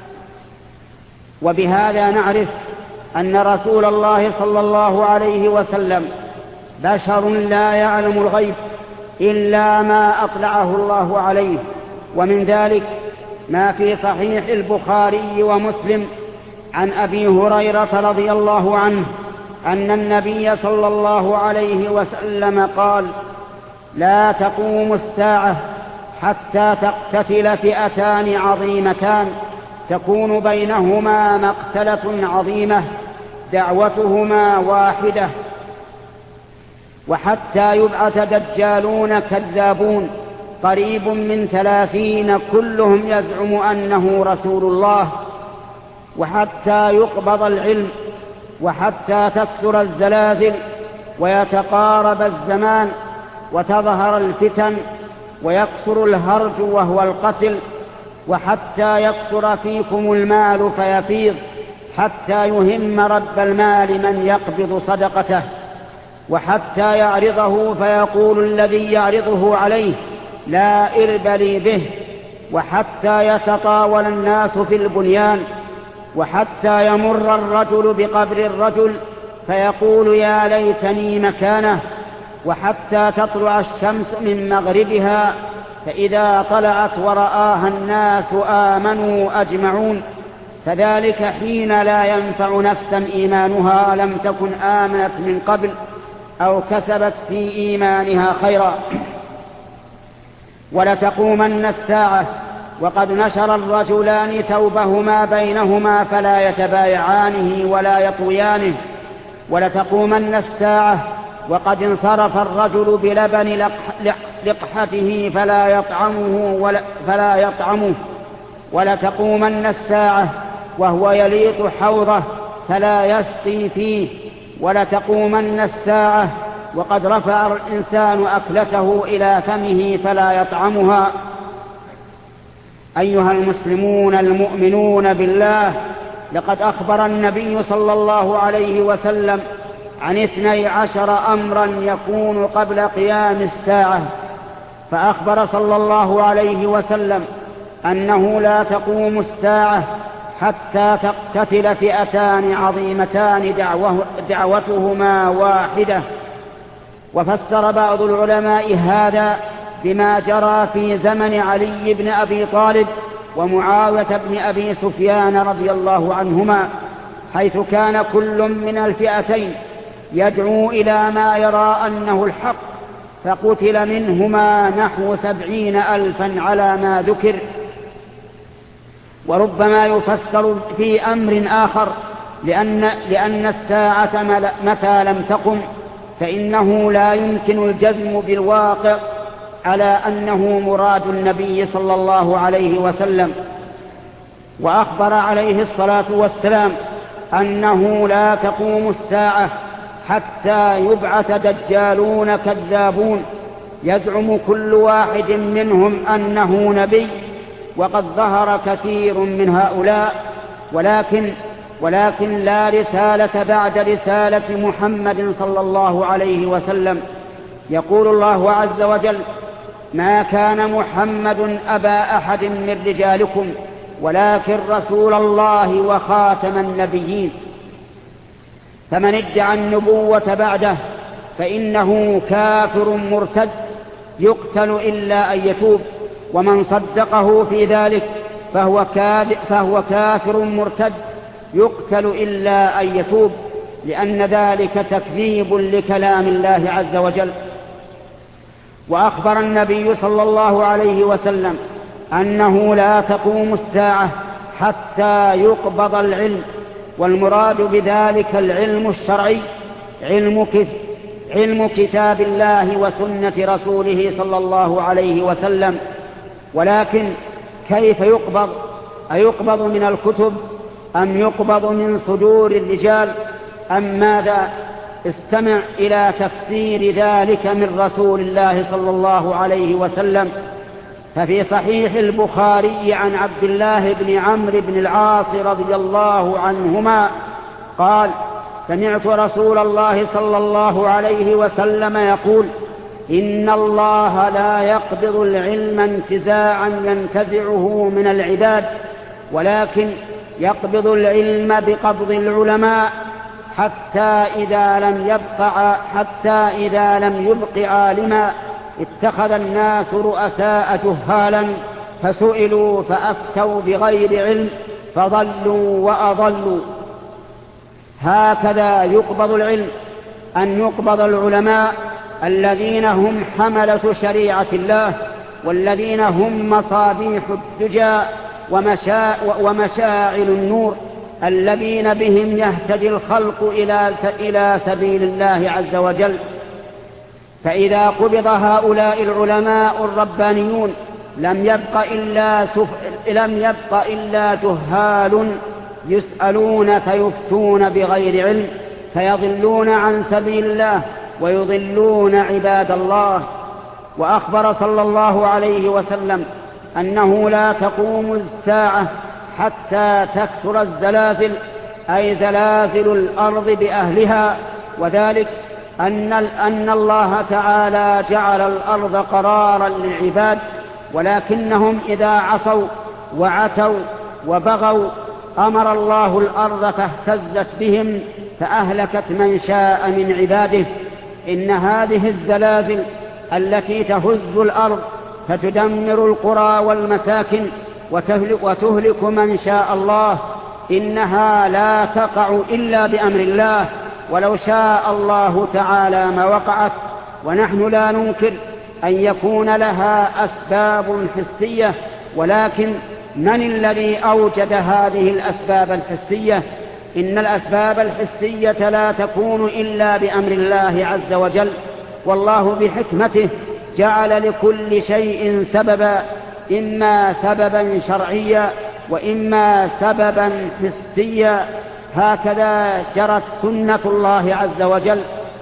وبهذا نعرف أن رسول الله صلى الله عليه وسلم بشر لا يعلم الغيب إلا ما أطلعه الله عليه، ومن ذلك ما في صحيح البخاري ومسلم عن أبي هريرة رضي الله عنه أن النبي صلى الله عليه وسلم قال: لا تقوم الساعة حتى تقتتل فئتان عظيمتان تكون بينهما مقتلة عظيمة دعوتهما واحدة، وحتى يبعث دجالون كذابون قريب من ثلاثين كلهم يزعم أنه رسول الله، وحتى يقبض العلم، وحتى تكثر الزلازل ويتقارب الزمان وتظهر الفتن ويكثر الهرج وهو القتل، وحتى يكثر فيكم المال فيفيض حتى يهم رب المال من يقبض صدقته، وحتى يعرضه فيقول الذي يعرضه عليه: لا إرب لي به، وحتى يتطاول الناس في البنيان، وحتى يمر الرجل بقبر الرجل فيقول: يا ليتني مكانه، وحتى تطلع الشمس من مغربها فإذا طلعت ورآها الناس آمنوا أجمعون، فذلك حين لا ينفع نفسا إيمانها لم تكن آمنت من قبل أو كسبت في إيمانها خيرا. ولتقومن الساعة وقد نشر الرجلان ثوبهما بينهما فلا يتبايعانه ولا يطويانه، ولتقومن الساعة وقد انصرف الرجل بلبن لقحته فلا يطعمه, ولا فلا يطعمه ولتقومن الساعة وهو يليط حوضه فلا يسقي فيه، ولتقومن الساعة وقد رفع الإنسان أكلته إلى فمه فلا يطعمها. أيها المسلمون المؤمنون بالله، لقد أخبر النبي صلى الله عليه وسلم عن اثني عشر أمرا يكون قبل قيام الساعة، فأخبر صلى الله عليه وسلم أنه لا تقوم الساعة حتى تقتتل فئتان عظيمتان دعوه دعوتهما واحدة. وفسر بعض العلماء هذا بما جرى في زمن علي بن أبي طالب ومعاوية بن أبي سفيان رضي الله عنهما، حيث كان كل من الفئتين يدعو إلى ما يرى أنه الحق، فقتل منهما نحو سبعين ألفا على ما ذكر. وربما يفسر في أمر آخر لأن, لأن الساعة متى لم تقم فإنه لا يمكن الجزم بالواقع على أنه مراد النبي صلى الله عليه وسلم. وأخبر عليه الصلاة والسلام أنه لا تقوم الساعة حتى يبعث دجالون كذابون يزعم كل واحد منهم أنه نبي، وقد ظهر كثير من هؤلاء، ولكن ولكن لا رسالة بعد رسالة محمد صلى الله عليه وسلم. يقول الله عز وجل: ما كان محمد أبا أحد من رجالكم ولكن رسول الله وخاتم النبيين. فمن ادعى النبوة بعده فإنه كافر مرتد يقتل إلا أن يتوب، ومن صدقه في ذلك فهو, فهو كافر مرتد يقتل إلا أن يتوب، لأن ذلك تكذيب لكلام الله عز وجل. وأخبر النبي صلى الله عليه وسلم أنه لا تقوم الساعة حتى يقبض العلم، والمراد بذلك العلم الشرعي، علم كتاب الله وسنة رسوله صلى الله عليه وسلم. ولكن كيف يقبض؟ أيقبض من الكتب أم يقبض من صدور الرجال أم ماذا؟ استمع إلى تفسير ذلك من رسول الله صلى الله عليه وسلم. ففي صحيح البخاري عن عبد الله بن عمرو بن العاص رضي الله عنهما قال: سمعت رسول الله صلى الله عليه وسلم يقول: إن الله لا يقبض العلم انتزاعا ينتزعه من العباد، ولكن يقبض العلم بقبض العلماء، حتى إذا لم يبق حتى إذا لم يبق عالما اتخذ الناس رؤساء جهالا فسئلوا فأفتوا بغير علم فضلوا وأضلوا. هكذا يقبض العلم، أن يقبض العلماء الذين هم حملة شريعة الله، والذين هم مصابيح الدجى ومشاعل النور، الذين بهم يهتدي الخلق إلى سبيل الله عز وجل. فإذا قبض هؤلاء العلماء الربانيون لم يبق إلا, سف... لم يبق إلا جهال يسألون فيفتون بغير علم، فيضلون عن سبيل الله ويضلون عباد الله. وأخبر صلى الله عليه وسلم أنه لا تقوم الساعة حتى تكثر الزلازل، أي زلازل الأرض بأهلها، وذلك أن, أن الله تعالى جعل الأرض قرارا للعباد، ولكنهم إذا عصوا وعتوا وبغوا أمر الله الأرض فاهتزت بهم فأهلكت من شاء من عباده. إن هذه الزلازل التي تهز الأرض فتدمر القرى والمساكن وتهلك من شاء الله، إنها لا تقع إلا بأمر الله، ولو شاء الله تعالى ما وقعت. ونحن لا ننكر أن يكون لها أسباب حسية، ولكن من الذي أوجد هذه الأسباب الحسية؟ إن الأسباب الحسية لا تكون إلا بأمر الله عز وجل، والله بحكمته جعل لكل شيء سببا، إما سببا شرعيا وإما سببا حسيا. هكذا جرت سنة الله عز وجل.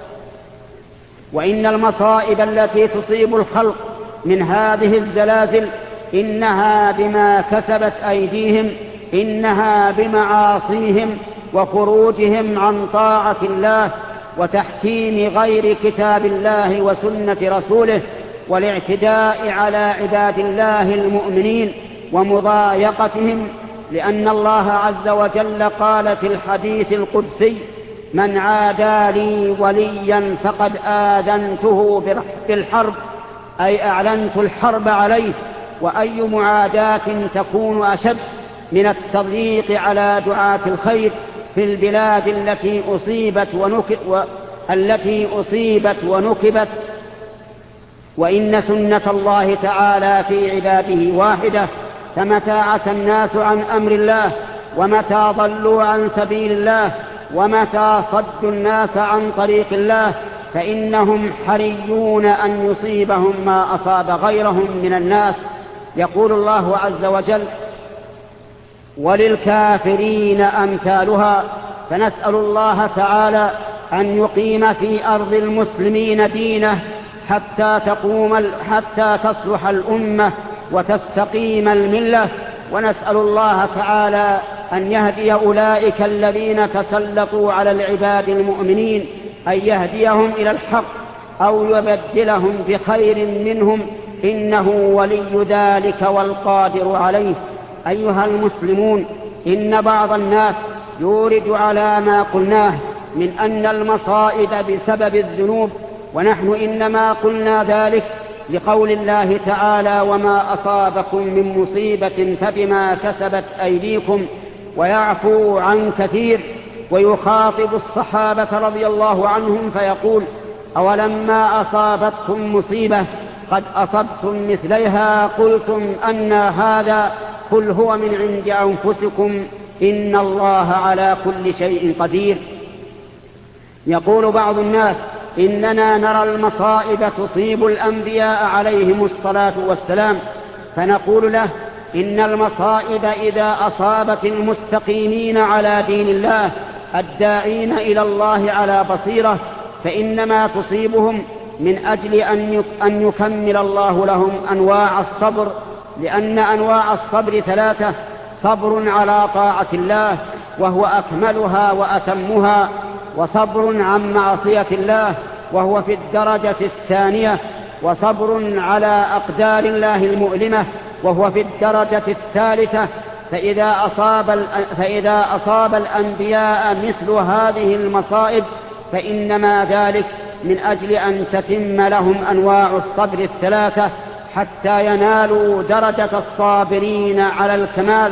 وإن المصائب التي تصيب الخلق من هذه الزلازل إنها بما كسبت أيديهم، إنها بمعاصيهم وخروجهم عن طاعة الله وتحكيم غير كتاب الله وسنة رسوله، والاعتداء على عباد الله المؤمنين ومضايقتهم، لأن الله عز وجل قال في الحديث القدسي: من عادى لي وليا فقد آذنته بالحرب، أي أعلنت الحرب عليه. وأي معاداة تكون أشد من التضييق على دعاة الخير في البلاد التي أصيبت ونكبت, و... التي أصيبت ونكبت. وإن سنة الله تعالى في عباده واحدة، فمتى عتى الناس عن أمر الله ومتى ضلوا عن سبيل الله ومتى صدوا الناس عن طريق الله فإنهم حريون أن يصيبهم ما أصاب غيرهم من الناس. يقول الله عز وجل: وللكافرين أمثالها. فنسأل الله تعالى أن يقيم في أرض المسلمين دينه حتى تقوم حتى تصلح الأمة وتستقيم الملة. ونسأل الله تعالى أن يهدي أولئك الذين تسلطوا على العباد المؤمنين، أن يهديهم إلى الحق أو يبدلهم بخير منهم، إنه ولي ذلك والقادر عليه. أيها المسلمون، إن بعض الناس يورد على ما قلناه من أن المصائب بسبب الذنوب، ونحن إنما قلنا ذلك لقول الله تعالى: وما أصابكم من مصيبة فبما كسبت أيديكم، ويعفو عن كثير. ويخاطب الصحابة رضي الله عنهم فيقول: أولما أصابتكم مصيبة قد أصبتم مثليها قلتم أن هذا، قل هو من عند أنفسكم إن الله على كل شيء قدير. يقول بعض الناس: إننا نرى المصائب تصيب الأنبياء عليهم الصلاة والسلام، فنقول له: إن المصائب إذا أصابت المستقيمين على دين الله الداعين إلى الله على بصيرة فإنما تصيبهم من أجل أن يكمل الله لهم أنواع الصبر، لأن أنواع الصبر ثلاثة: صبر على طاعة الله وهو أكملها وأتمها، وصبر عن معصية الله وهو في الدرجة الثانية، وصبر على أقدار الله المؤلمة وهو في الدرجة الثالثة. فإذا أصاب, فإذا أصاب الأنبياء مثل هذه المصائب فإنما ذلك من أجل أن تتم لهم أنواع الصبر الثلاثة حتى ينالوا درجة الصابرين على الكمال.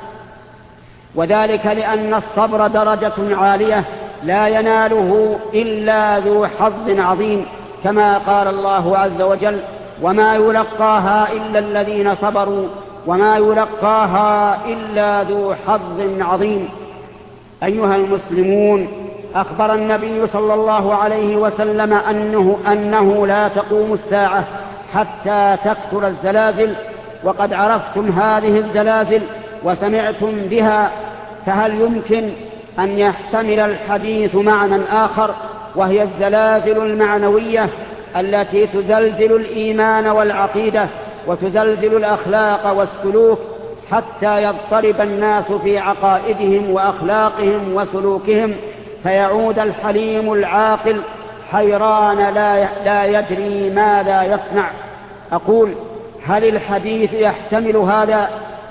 وذلك لأن الصبر درجة عالية لا يناله إلا ذو حظ عظيم، كما قال الله عز وجل: وما يلقاها إلا الذين صبروا وما يلقاها إلا ذو حظ عظيم. أيها المسلمون، أخبر النبي صلى الله عليه وسلم أنه, أنه لا تقوم الساعة حتى تكثر الزلازل، وقد عرفتم هذه الزلازل وسمعتم بها، فهل يمكن أن يحتمل الحديث معنى آخر، وهي الزلازل المعنوية التي تزلزل الإيمان والعقيدة وتزلزل الأخلاق والسلوك حتى يضطرب الناس في عقائدهم وأخلاقهم وسلوكهم، فيعود الحليم العاقل حيران لا يدري ماذا يصنع؟ أقول: هل الحديث يحتمل هذا؟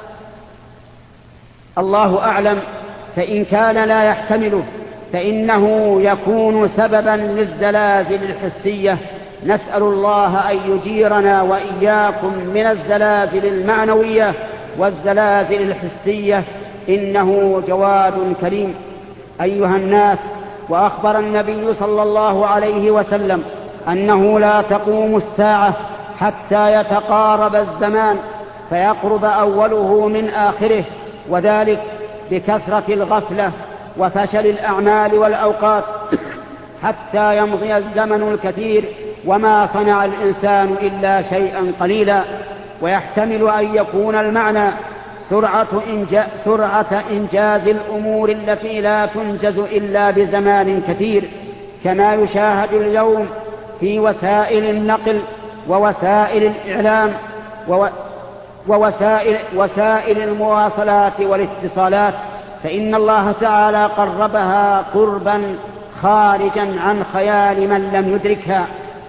الله أعلم. فإن كان لا يحتمله فإنه يكون سببا للزلازل الحسية. نسأل الله أن يجيرنا وإياكم من الزلازل المعنوية والزلازل الحسية، إنه جواد كريم. أيها الناس، وأخبر النبي صلى الله عليه وسلم أنه لا تقوم الساعة حتى يتقارب الزمان فيقرب أوله من آخره، وذلك بكثرة الغفلة وفشل الأعمال والأوقات حتى يمضي الزمن الكثير وما صنع الإنسان إلا شيئا قليلا. ويحتمل أن يكون المعنى سرعة, إنجاز سرعة إنجاز الأمور التي لا تنجز إلا بزمان كثير، كما يشاهد اليوم في وسائل النقل ووسائل الإعلام ووسائل وسائل المواصلات والاتصالات، فإن الله تعالى قربها قربا خارجا عن خيال من لم يدركها.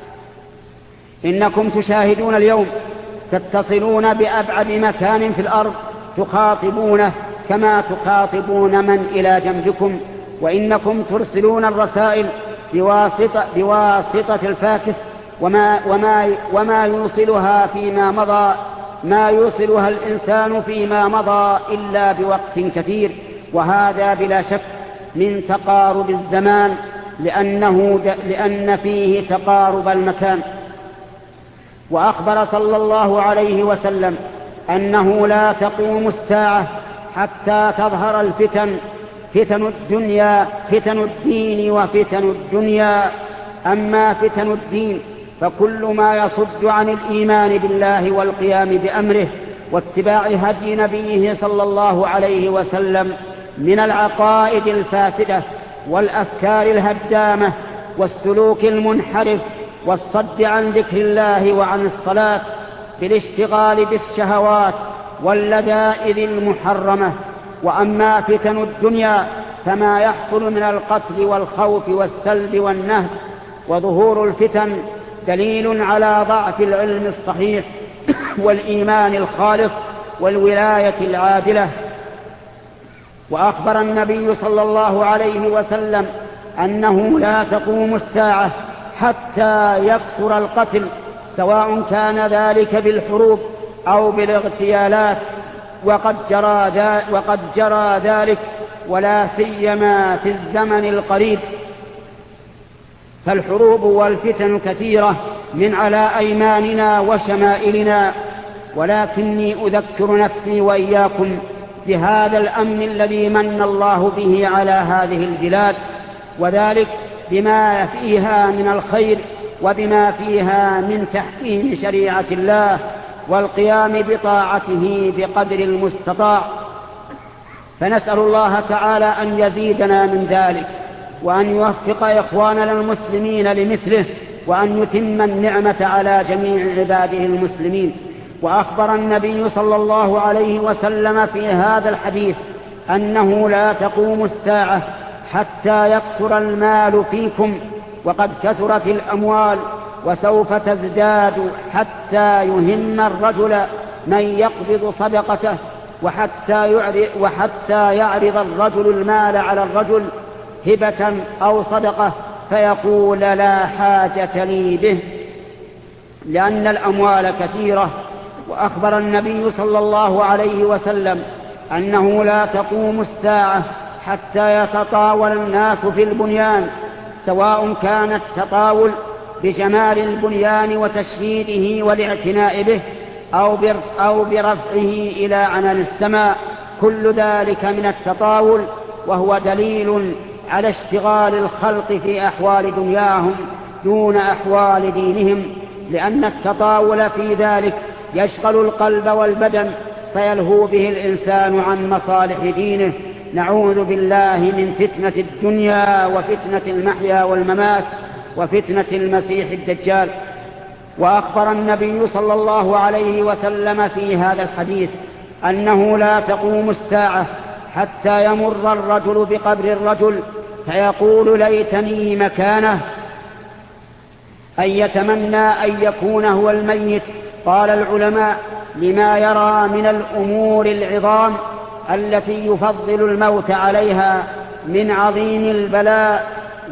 إنكم تشاهدون اليوم تتصلون بأبعد مكان في الأرض تخاطبونه كما تخاطبون من إلى جنبكم، وإنكم ترسلون الرسائل بواسطة, بواسطة الفاكس وما, وما, وما يوصلها فيما مضى ما يوصلها الإنسان فيما مضى إلا بوقت كثير، وهذا بلا شك من تقارب الزمان لأنه لأن فيه تقارب المكان. وأخبر صلى الله عليه وسلم أنه لا تقوم الساعة حتى تظهر الفتن، فتن الدنيا فتن الدين وفتن الدنيا. أما فتن الدين فكل ما يصد عن الإيمان بالله والقيام بأمره واتباع هدي نبيه صلى الله عليه وسلم من العقائد الفاسدة والأفكار الهدامة والسلوك المنحرف والصد عن ذكر الله وعن الصلاة، بالاشتغال بالشهوات واللذائذ المحرمة. وأما فتن الدنيا فما يحصل من القتل والخوف والسلب والنهب. وظهور الفتن دليل على ضعف العلم الصحيح والإيمان الخالص والولاية العادلة. وأخبر النبي صلى الله عليه وسلم أنه لا تقوم الساعة حتى يكثر القتل، سواء كان ذلك بالحروب أو بالاغتيالات، وقد جرى, وقد جرى ذلك ولا سيما في الزمن القريب. فالحروب والفتن كثيرة من على أيماننا وشمائلنا، ولكني أذكر نفسي وإياكم بهذا الأمن الذي من الله به على هذه البلاد، وذلك بما فيها من الخير وبما فيها من تحكيم شريعة الله والقيام بطاعته بقدر المستطاع. فنسأل الله تعالى أن يزيدنا من ذلك، وأن يوفق إخواننا المسلمين لمثله، وأن يتم النعمة على جميع عباده المسلمين. وأخبر النبي صلى الله عليه وسلم في هذا الحديث أنه لا تقوم الساعة حتى يكثر المال فيكم، وقد كثرت الأموال وسوف تزداد حتى يهم الرجل من يقبض صدقته، وحتى يعرض, وحتى يعرض الرجل المال على الرجل هبة أو صدقة فيقول لا حاجة لي به، لأن الأموال كثيرة. وأخبر النبي صلى الله عليه وسلم أنه لا تقوم الساعة حتى يتطاول الناس في البنيان، سواء كان التطاول بجمال البنيان وتشييده والاعتناء به أو برفعه إلى عنان السماء، كل ذلك من التطاول، وهو دليل على اشتغال الخلق في أحوال دنياهم دون أحوال دينهم، لأن التطاول في ذلك يشغل القلب والبدن فيلهو به الإنسان عن مصالح دينه. نعوذ بالله من فتنة الدنيا وفتنة المحيا والممات وفتنة المسيح الدجال. وأخبر النبي صلى الله عليه وسلم في هذا الحديث أنه لا تقوم الساعة حتى يمر الرجل بقبر الرجل فيقول ليتني مكانه، أن يتمنى أن يكون هو الميت. قال العلماء لما يرى من الأمور العظام التي يفضل الموت عليها من عظيم البلاء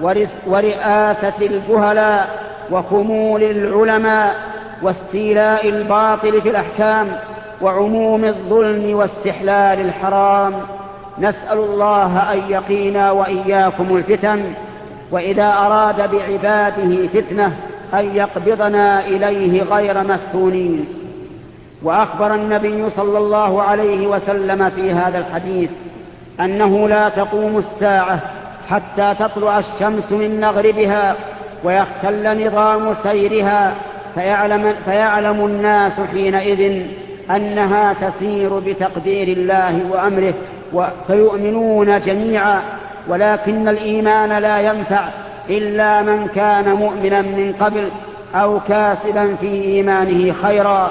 ورئاسة الجهلاء وخمول العلماء واستيلاء الباطل في الأحكام وعموم الظلم واستحلال الحرام. نسأل الله أن يقينا وإياكم الفتن، وإذا أراد بعباده فتنة أن يقبضنا إليه غير مفتونين. وأخبر النبي صلى الله عليه وسلم في هذا الحديث أنه لا تقوم الساعة حتى تطلع الشمس من مغربها ويختل نظام سيرها، فيعلم, فيعلم الناس حينئذ أنها تسير بتقدير الله وأمره، فيؤمنون جميعا. ولكن الإيمان لا ينفع إلا من كان مؤمنا من قبل أو كاسبا في إيمانه خيرا.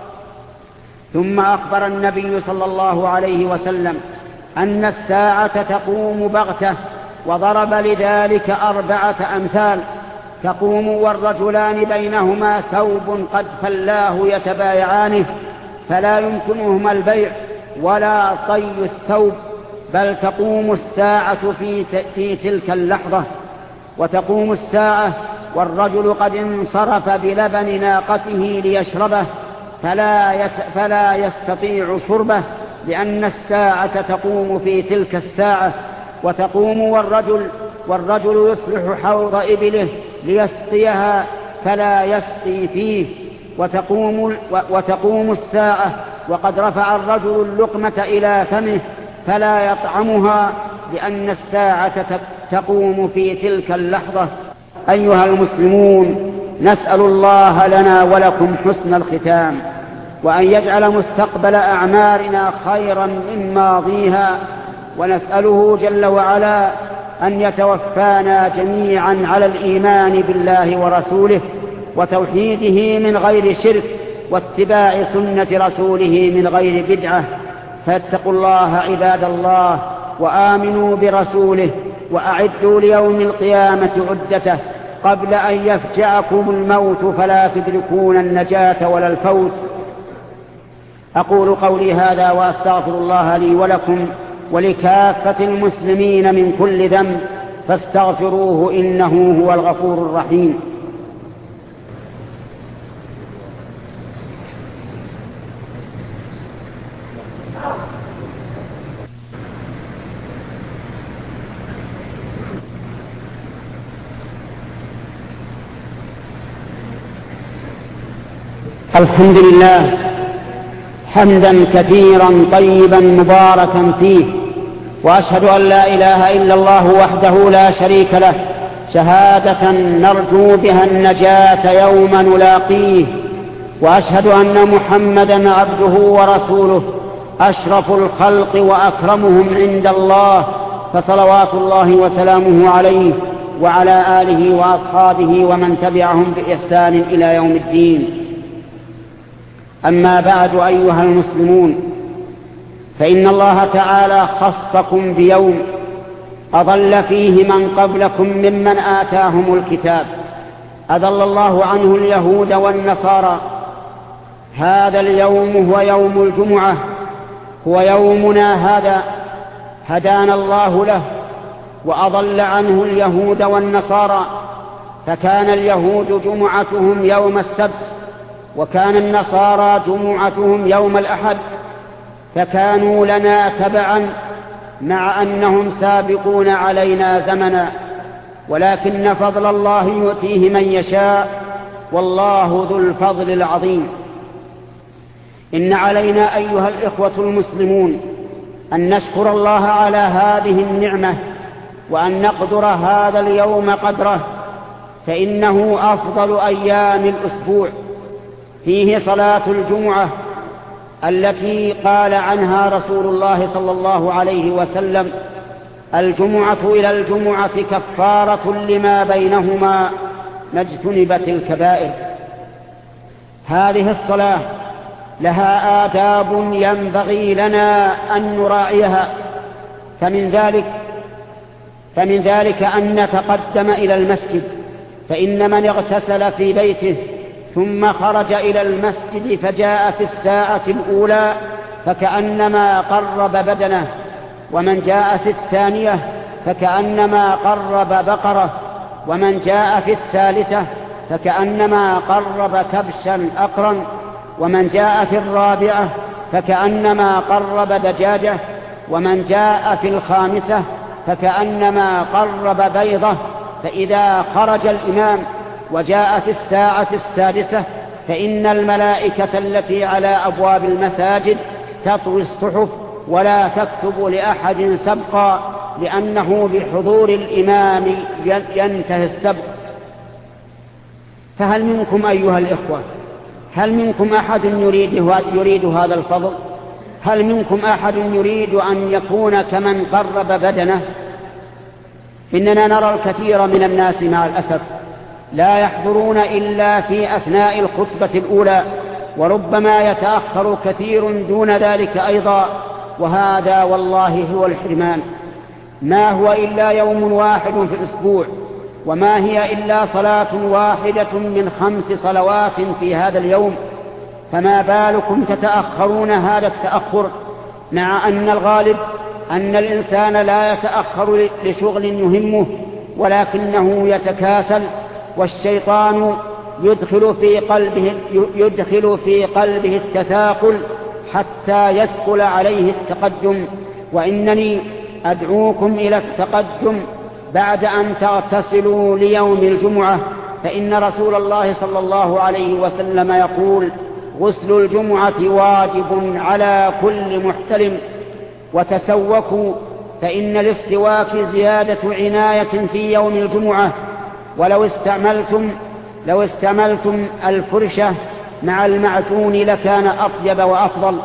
ثم أخبر النبي صلى الله عليه وسلم أن الساعة تقوم بغتة، وضرب لذلك أربعة أمثال: تقوم والرجلان بينهما ثوب قد فلاه يتبايعانه فلا يمكنهما البيع ولا طي الثوب، بل تقوم الساعة في, في تلك اللحظة. وتقوم الساعة والرجل قد انصرف بلبن ناقته ليشربه فلا, يت فلا يستطيع شربه، لأن الساعة تقوم في تلك الساعة. وتقوم والرجل, والرجل يصلح حوض إبله ليسقيها فلا يسقي فيه. وتقوم, وتقوم الساعة وقد رفع الرجل اللقمة إلى فمه فلا يطعمها، لأن الساعة تقوم في تلك اللحظة. أيها المسلمون، نسأل الله لنا ولكم حسن الختام، وأن يجعل مستقبل أعمارنا خيرا من ماضيها، ونسأله جل وعلا أن يتوفانا جميعا على الإيمان بالله ورسوله وتوحيده من غير شرك، واتباع سنة رسوله من غير بدعة. فاتقوا الله عباد الله وآمنوا برسوله، وأعدوا ليوم القيامة عدته قبل أن يفجأكم الموت فلا تدركون النجاة ولا الفوت. أقول قولي هذا وأستغفر الله لي ولكم ولكافة المسلمين من كل ذنب، فاستغفروه إنه هو الغفور الرحيم. الحمد لله حمدا كثيرا طيبا مباركا فيه، وأشهد أن لا إله إلا الله وحده لا شريك له شهادة نرجو بها النجاة يوم نلاقيه، وأشهد أن محمدا عبده ورسوله أشرف الخلق وأكرمهم عند الله، فصلوات الله وسلامه عليه وعلى آله وأصحابه ومن تبعهم بإحسان إلى يوم الدين. أما بعد أيها المسلمون، فإن الله تعالى خصكم بيوم أضل فيه من قبلكم ممن آتاهم الكتاب، أضل الله عنه اليهود والنصارى. هذا اليوم هو يوم الجمعة، هو يومنا هذا، هدانا الله له، وأضل عنه اليهود والنصارى، فكان اليهود جمعتهم يوم السبت، وكان النصارى جمعتهم يوم الأحد، فكانوا لنا تبعا مع أنهم سابقون علينا زمنا، ولكن فضل الله يؤتيه من يشاء، والله ذو الفضل العظيم. إن علينا أيها الإخوة المسلمون أن نشكر الله على هذه النعمة، وأن نقدر هذا اليوم قدره، فإنه أفضل أيام الأسبوع، فيه صلاة الجمعة التي قال عنها رسول الله صلى الله عليه وسلم: الجمعة إلى الجمعة كفارة لما بينهما ما اجتنبت الكبائر. هذه الصلاة لها آداب ينبغي لنا أن نراعيها، فمن ذلك فمن ذلك أن نتقدم إلى المسجد، فإن من اغتسل في بيته ثم خرج إلى المسجد فجاء في الساعة الأولى فكأنما قرب بدنه، ومن جاء في الثانية فكأنما قرب بقرة، ومن جاء في الثالثة فكأنما قرب كبشا أقرا، ومن جاء في الرابعة فكأنما قرب دجاجة، ومن جاء في الخامسة فكأنما قرب بيضة. فإذا خرج الإمام وجاء في الساعة السادسة فإن الملائكة التي على أبواب المساجد تطوي الصحف ولا تكتب لأحد سبقا، لأنه بحضور الإمام ينتهي السبق. فهل منكم أيها الإخوة، هل منكم أحد يريد, يريد هذا الفضل؟ هل منكم أحد يريد أن يكون كمن قرب بدنه؟ إننا نرى الكثير من الناس مع الأسف لا يحضرون إلا في أثناء الخطبة الأولى، وربما يتأخر كثير دون ذلك أيضا، وهذا والله هو الحرمان. ما هو إلا يوم واحد في الأسبوع، وما هي إلا صلاة واحدة من خمس صلوات في هذا اليوم، فما بالكم تتأخرون هذا التأخر، مع أن الغالب أن الإنسان لا يتأخر لشغل يهمه، ولكنه يتكاسل، والشيطان يدخل في قلبه, يدخل في قلبه التثاقل حتى يثقل عليه التقدم. وإنني أدعوكم إلى التقدم بعد أن تغتسلوا ليوم الجمعة، فإن رسول الله صلى الله عليه وسلم يقول: غسل الجمعة واجب على كل محتلم، وتسوكوا، فإن الاستواك زيادة عناية في يوم الجمعة، ولو استعملتم لو استعملتم الفرشة مع المعجون لكان أطيب وأفضل.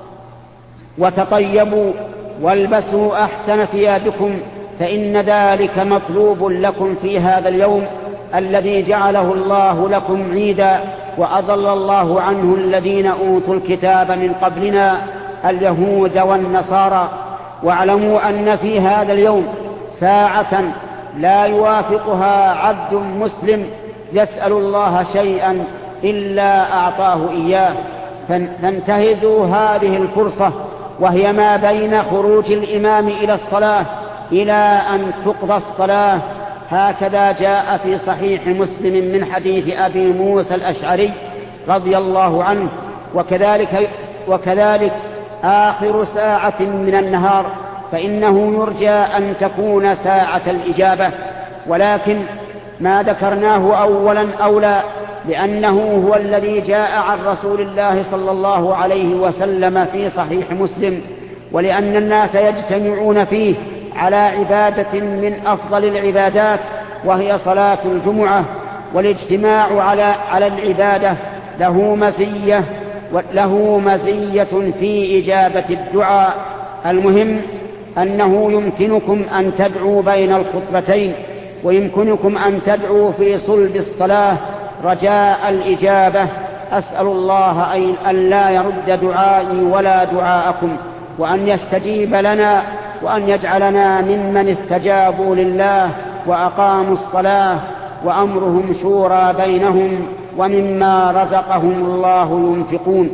وتطيبوا والبسوا أحسن ثيابكم، فإن ذلك مطلوب لكم في هذا اليوم الذي جعله الله لكم عيدا، وأضل الله عنه الذين أوتوا الكتاب من قبلنا اليهود والنصارى. واعلموا أن في هذا اليوم ساعة لا يوافقها عبد مسلم يسأل الله شيئا إلا أعطاه إياه، فانتهزوا هذه الفرصة، وهي ما بين خروج الإمام إلى الصلاة إلى أن تقضى الصلاة. هكذا جاء في صحيح مسلم من حديث أبي موسى الأشعري رضي الله عنه. وكذلك, وكذلك آخر ساعة من النهار فإنه يرجى أن تكون ساعة الإجابة، ولكن ما ذكرناه أولا أولى، لأنه هو الذي جاء عن رسول الله صلى الله عليه وسلم في صحيح مسلم، ولأن الناس يجتمعون فيه على عبادة من أفضل العبادات وهي صلاة الجمعة. والاجتماع على على العبادة له مزية له مزية في إجابة الدعاء. المهم أنه يمكنكم أن تدعوا بين الخطبتين، ويمكنكم أن تدعوا في صلب الصلاة رجاء الإجابة. أسأل الله أن لا يرد دعائي ولا دعاءكم، وأن يستجيب لنا، وأن يجعلنا ممن استجابوا لله وأقاموا الصلاة وأمرهم شورى بينهم ومما رزقهم الله ينفقون.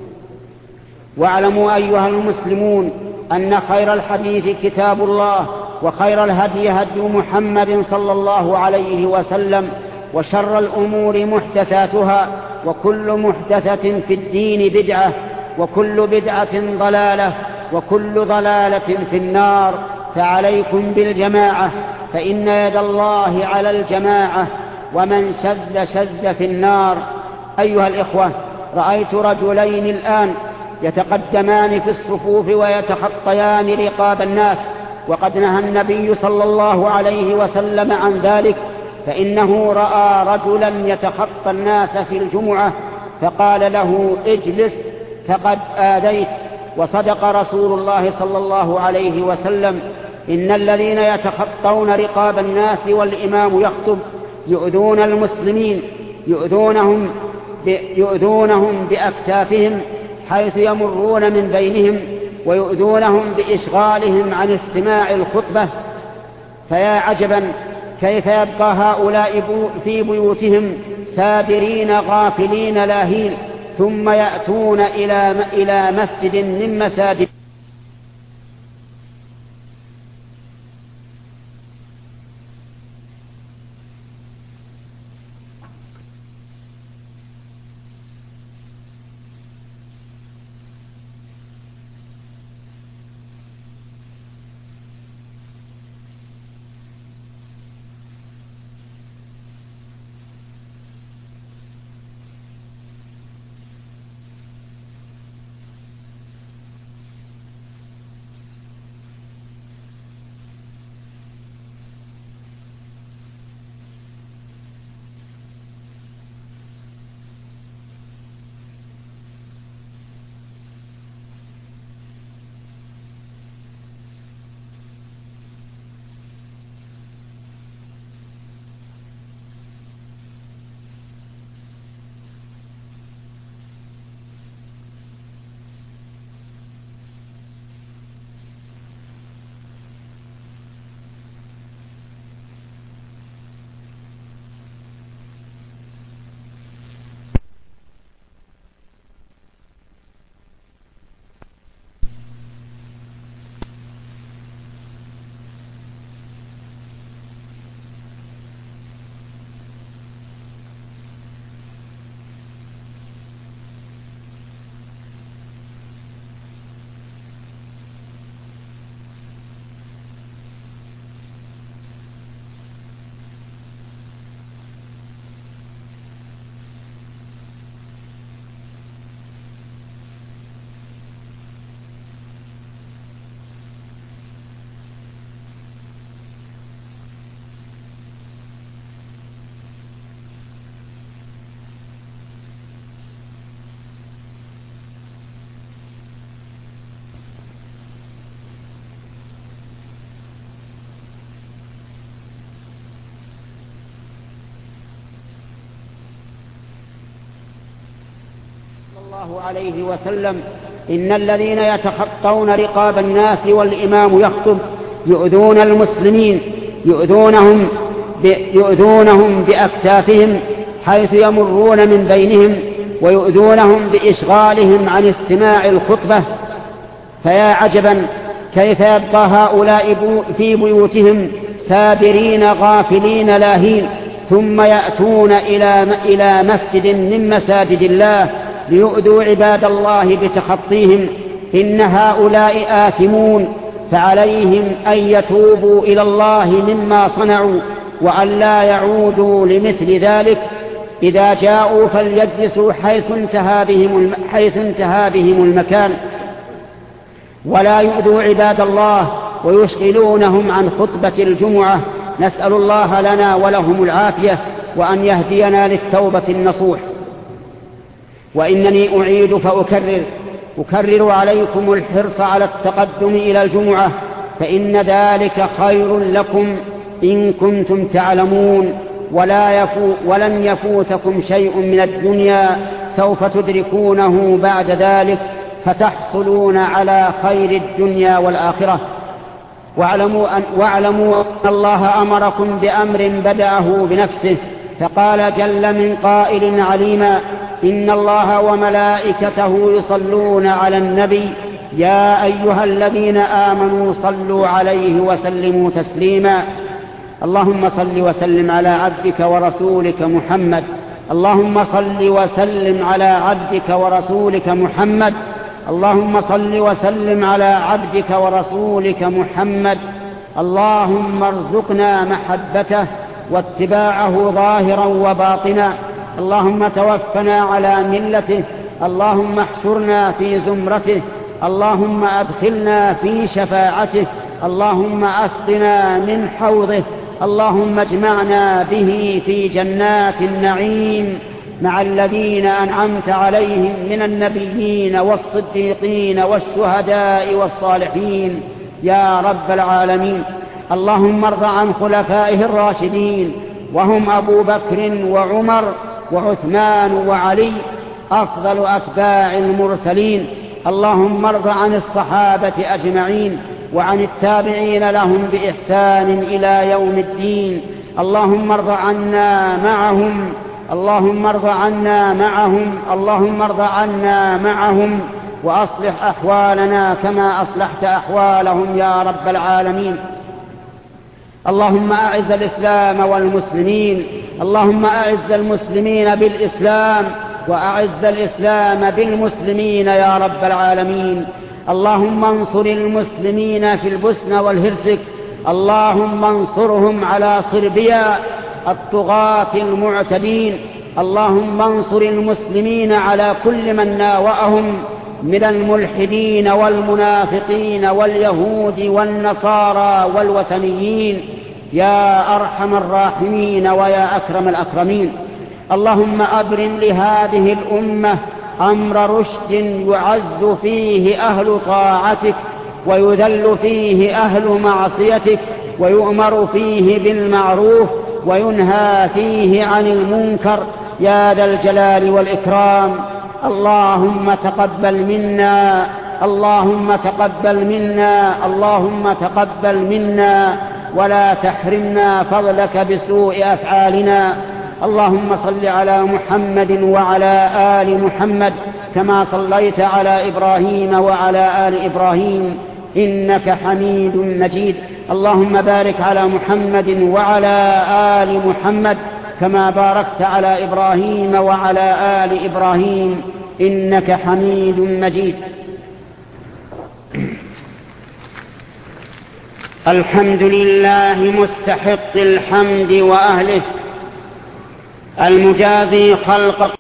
واعلموا أيها المسلمون أن خير الحديث كتاب الله، وخير الهدي هدي محمد صلى الله عليه وسلم، وشر الأمور محدثاتها، وكل محدثة في الدين بدعة، وكل بدعة ضلالة، وكل ضلالة في النار. فعليكم بالجماعة، فإن يد الله على الجماعة، ومن شذ شذ في النار. أيها الإخوة، رأيت رجلين الآن يتقدمان في الصفوف ويتخطيان رقاب الناس، وقد نهى النبي صلى الله عليه وسلم عن ذلك، فإنه رأى رجلا يتخطى الناس في الجمعة فقال له اجلس فقد آذيت. وصدق رسول الله صلى الله عليه وسلم: إن الذين يتخطون رقاب الناس والإمام يخطب يؤذون المسلمين، يؤذونهم, يؤذونهم بأكتافهم حيث يمرون من بينهم، ويؤذونهم بإشغالهم عن استماع الخطبة. فيا عجبا كيف يبقى هؤلاء في بيوتهم سادرين غافلين لاهين، ثم يأتون إلى مسجد من مساجد الله عليه وسلم: إن الذين يتخطون رقاب الناس والإمام يخطب يؤذون المسلمين يؤذونهم, يؤذونهم بأكتافهم حيث يمرون من بينهم، ويؤذونهم بإشغالهم عن استماع الخطبة. فيا عجبا كيف يبقى هؤلاء في بيوتهم سادرين غافلين لاهين، ثم يأتون إلى مسجد من مساجد الله ليؤذوا عباد الله بتخطيهم. إن هؤلاء آثمون، فعليهم أن يتوبوا إلى الله مما صنعوا وأن لا يعودوا لمثل ذلك. إذا جاءوا فليجلسوا حيث انتهى بهم, حيث انتهى بهم المكان، ولا يؤذوا عباد الله ويشغلونهم عن خطبة الجمعة. نسأل الله لنا ولهم العافية، وأن يهدينا للتوبة النصوح. وإنني أعيد فأكرر أكرر عليكم الحرص على التقدم إلى الجمعة، فإن ذلك خير لكم إن كنتم تعلمون، ولا يفو ولن يفوتكم شيء من الدنيا سوف تدركونه بعد ذلك، فتحصلون على خير الدنيا والآخرة. واعلموا أن, واعلموا أن الله أمركم بأمر بدأه بنفسه، فقال جل من قائل عليما: إن الله وملائكته يصلون على النبي يا أيها الذين آمنوا صلوا عليه وسلموا تسليما. اللهم صل وسلم على عبدك ورسولك محمد اللهم صل وسلم على عبدك ورسولك محمد اللهم صل وسلم على عبدك ورسولك محمد اللهم ارزقنا محبته واتباعه ظاهرا وباطنا. اللهم توفنا على ملته، اللهم احشرنا في زمرته، اللهم أدخلنا في شفاعته، اللهم أسقنا من حوضه، اللهم اجمعنا به في جنات النعيم مع الذين أنعمت عليهم من النبيين والصديقين والشهداء والصالحين يا رب العالمين. اللهم ارض عن خلفائه الراشدين، وهم أبو بكر وعمر وعثمان وعلي أفضل أتباع المرسلين. اللهم ارض عن الصحابة أجمعين وعن التابعين لهم بإحسان إلى يوم الدين. اللهم ارض عنا معهم اللهم ارض عنا معهم اللهم ارض عنا معهم وأصلح أحوالنا كما أصلحت أحوالهم يا رب العالمين. اللهم أعز الإسلام والمسلمين اللهم أعز المسلمين بالإسلام وأعز الإسلام بالمسلمين يا رب العالمين. اللهم انصر المسلمين في البوسنة والهرسك، اللهم انصرهم على صربيا الطغاة المعتدين. اللهم انصر المسلمين على كل من ناوأهم من الملحدين والمنافقين واليهود والنصارى والوثنيين يا أرحم الراحمين ويا أكرم الأكرمين. اللهم أبرم لهذه الأمة أمر رشد يعز فيه أهل طاعتك ويذل فيه أهل معصيتك، ويؤمر فيه بالمعروف وينهى فيه عن المنكر يا ذا الجلال والإكرام. اللهم تقبل منا اللهم تقبل منا اللهم تقبل منا ولا تحرمنا فضلك بسوء أفعالنا. اللهم صل على محمد وعلى آل محمد كما صليت على إبراهيم وعلى آل إبراهيم إنك حميد مجيد. اللهم بارك على محمد وعلى آل محمد كما باركت على إبراهيم وعلى آل إبراهيم إنك حميد مجيد. الحمد لله مستحق الحمد وأهله، المجازي خلق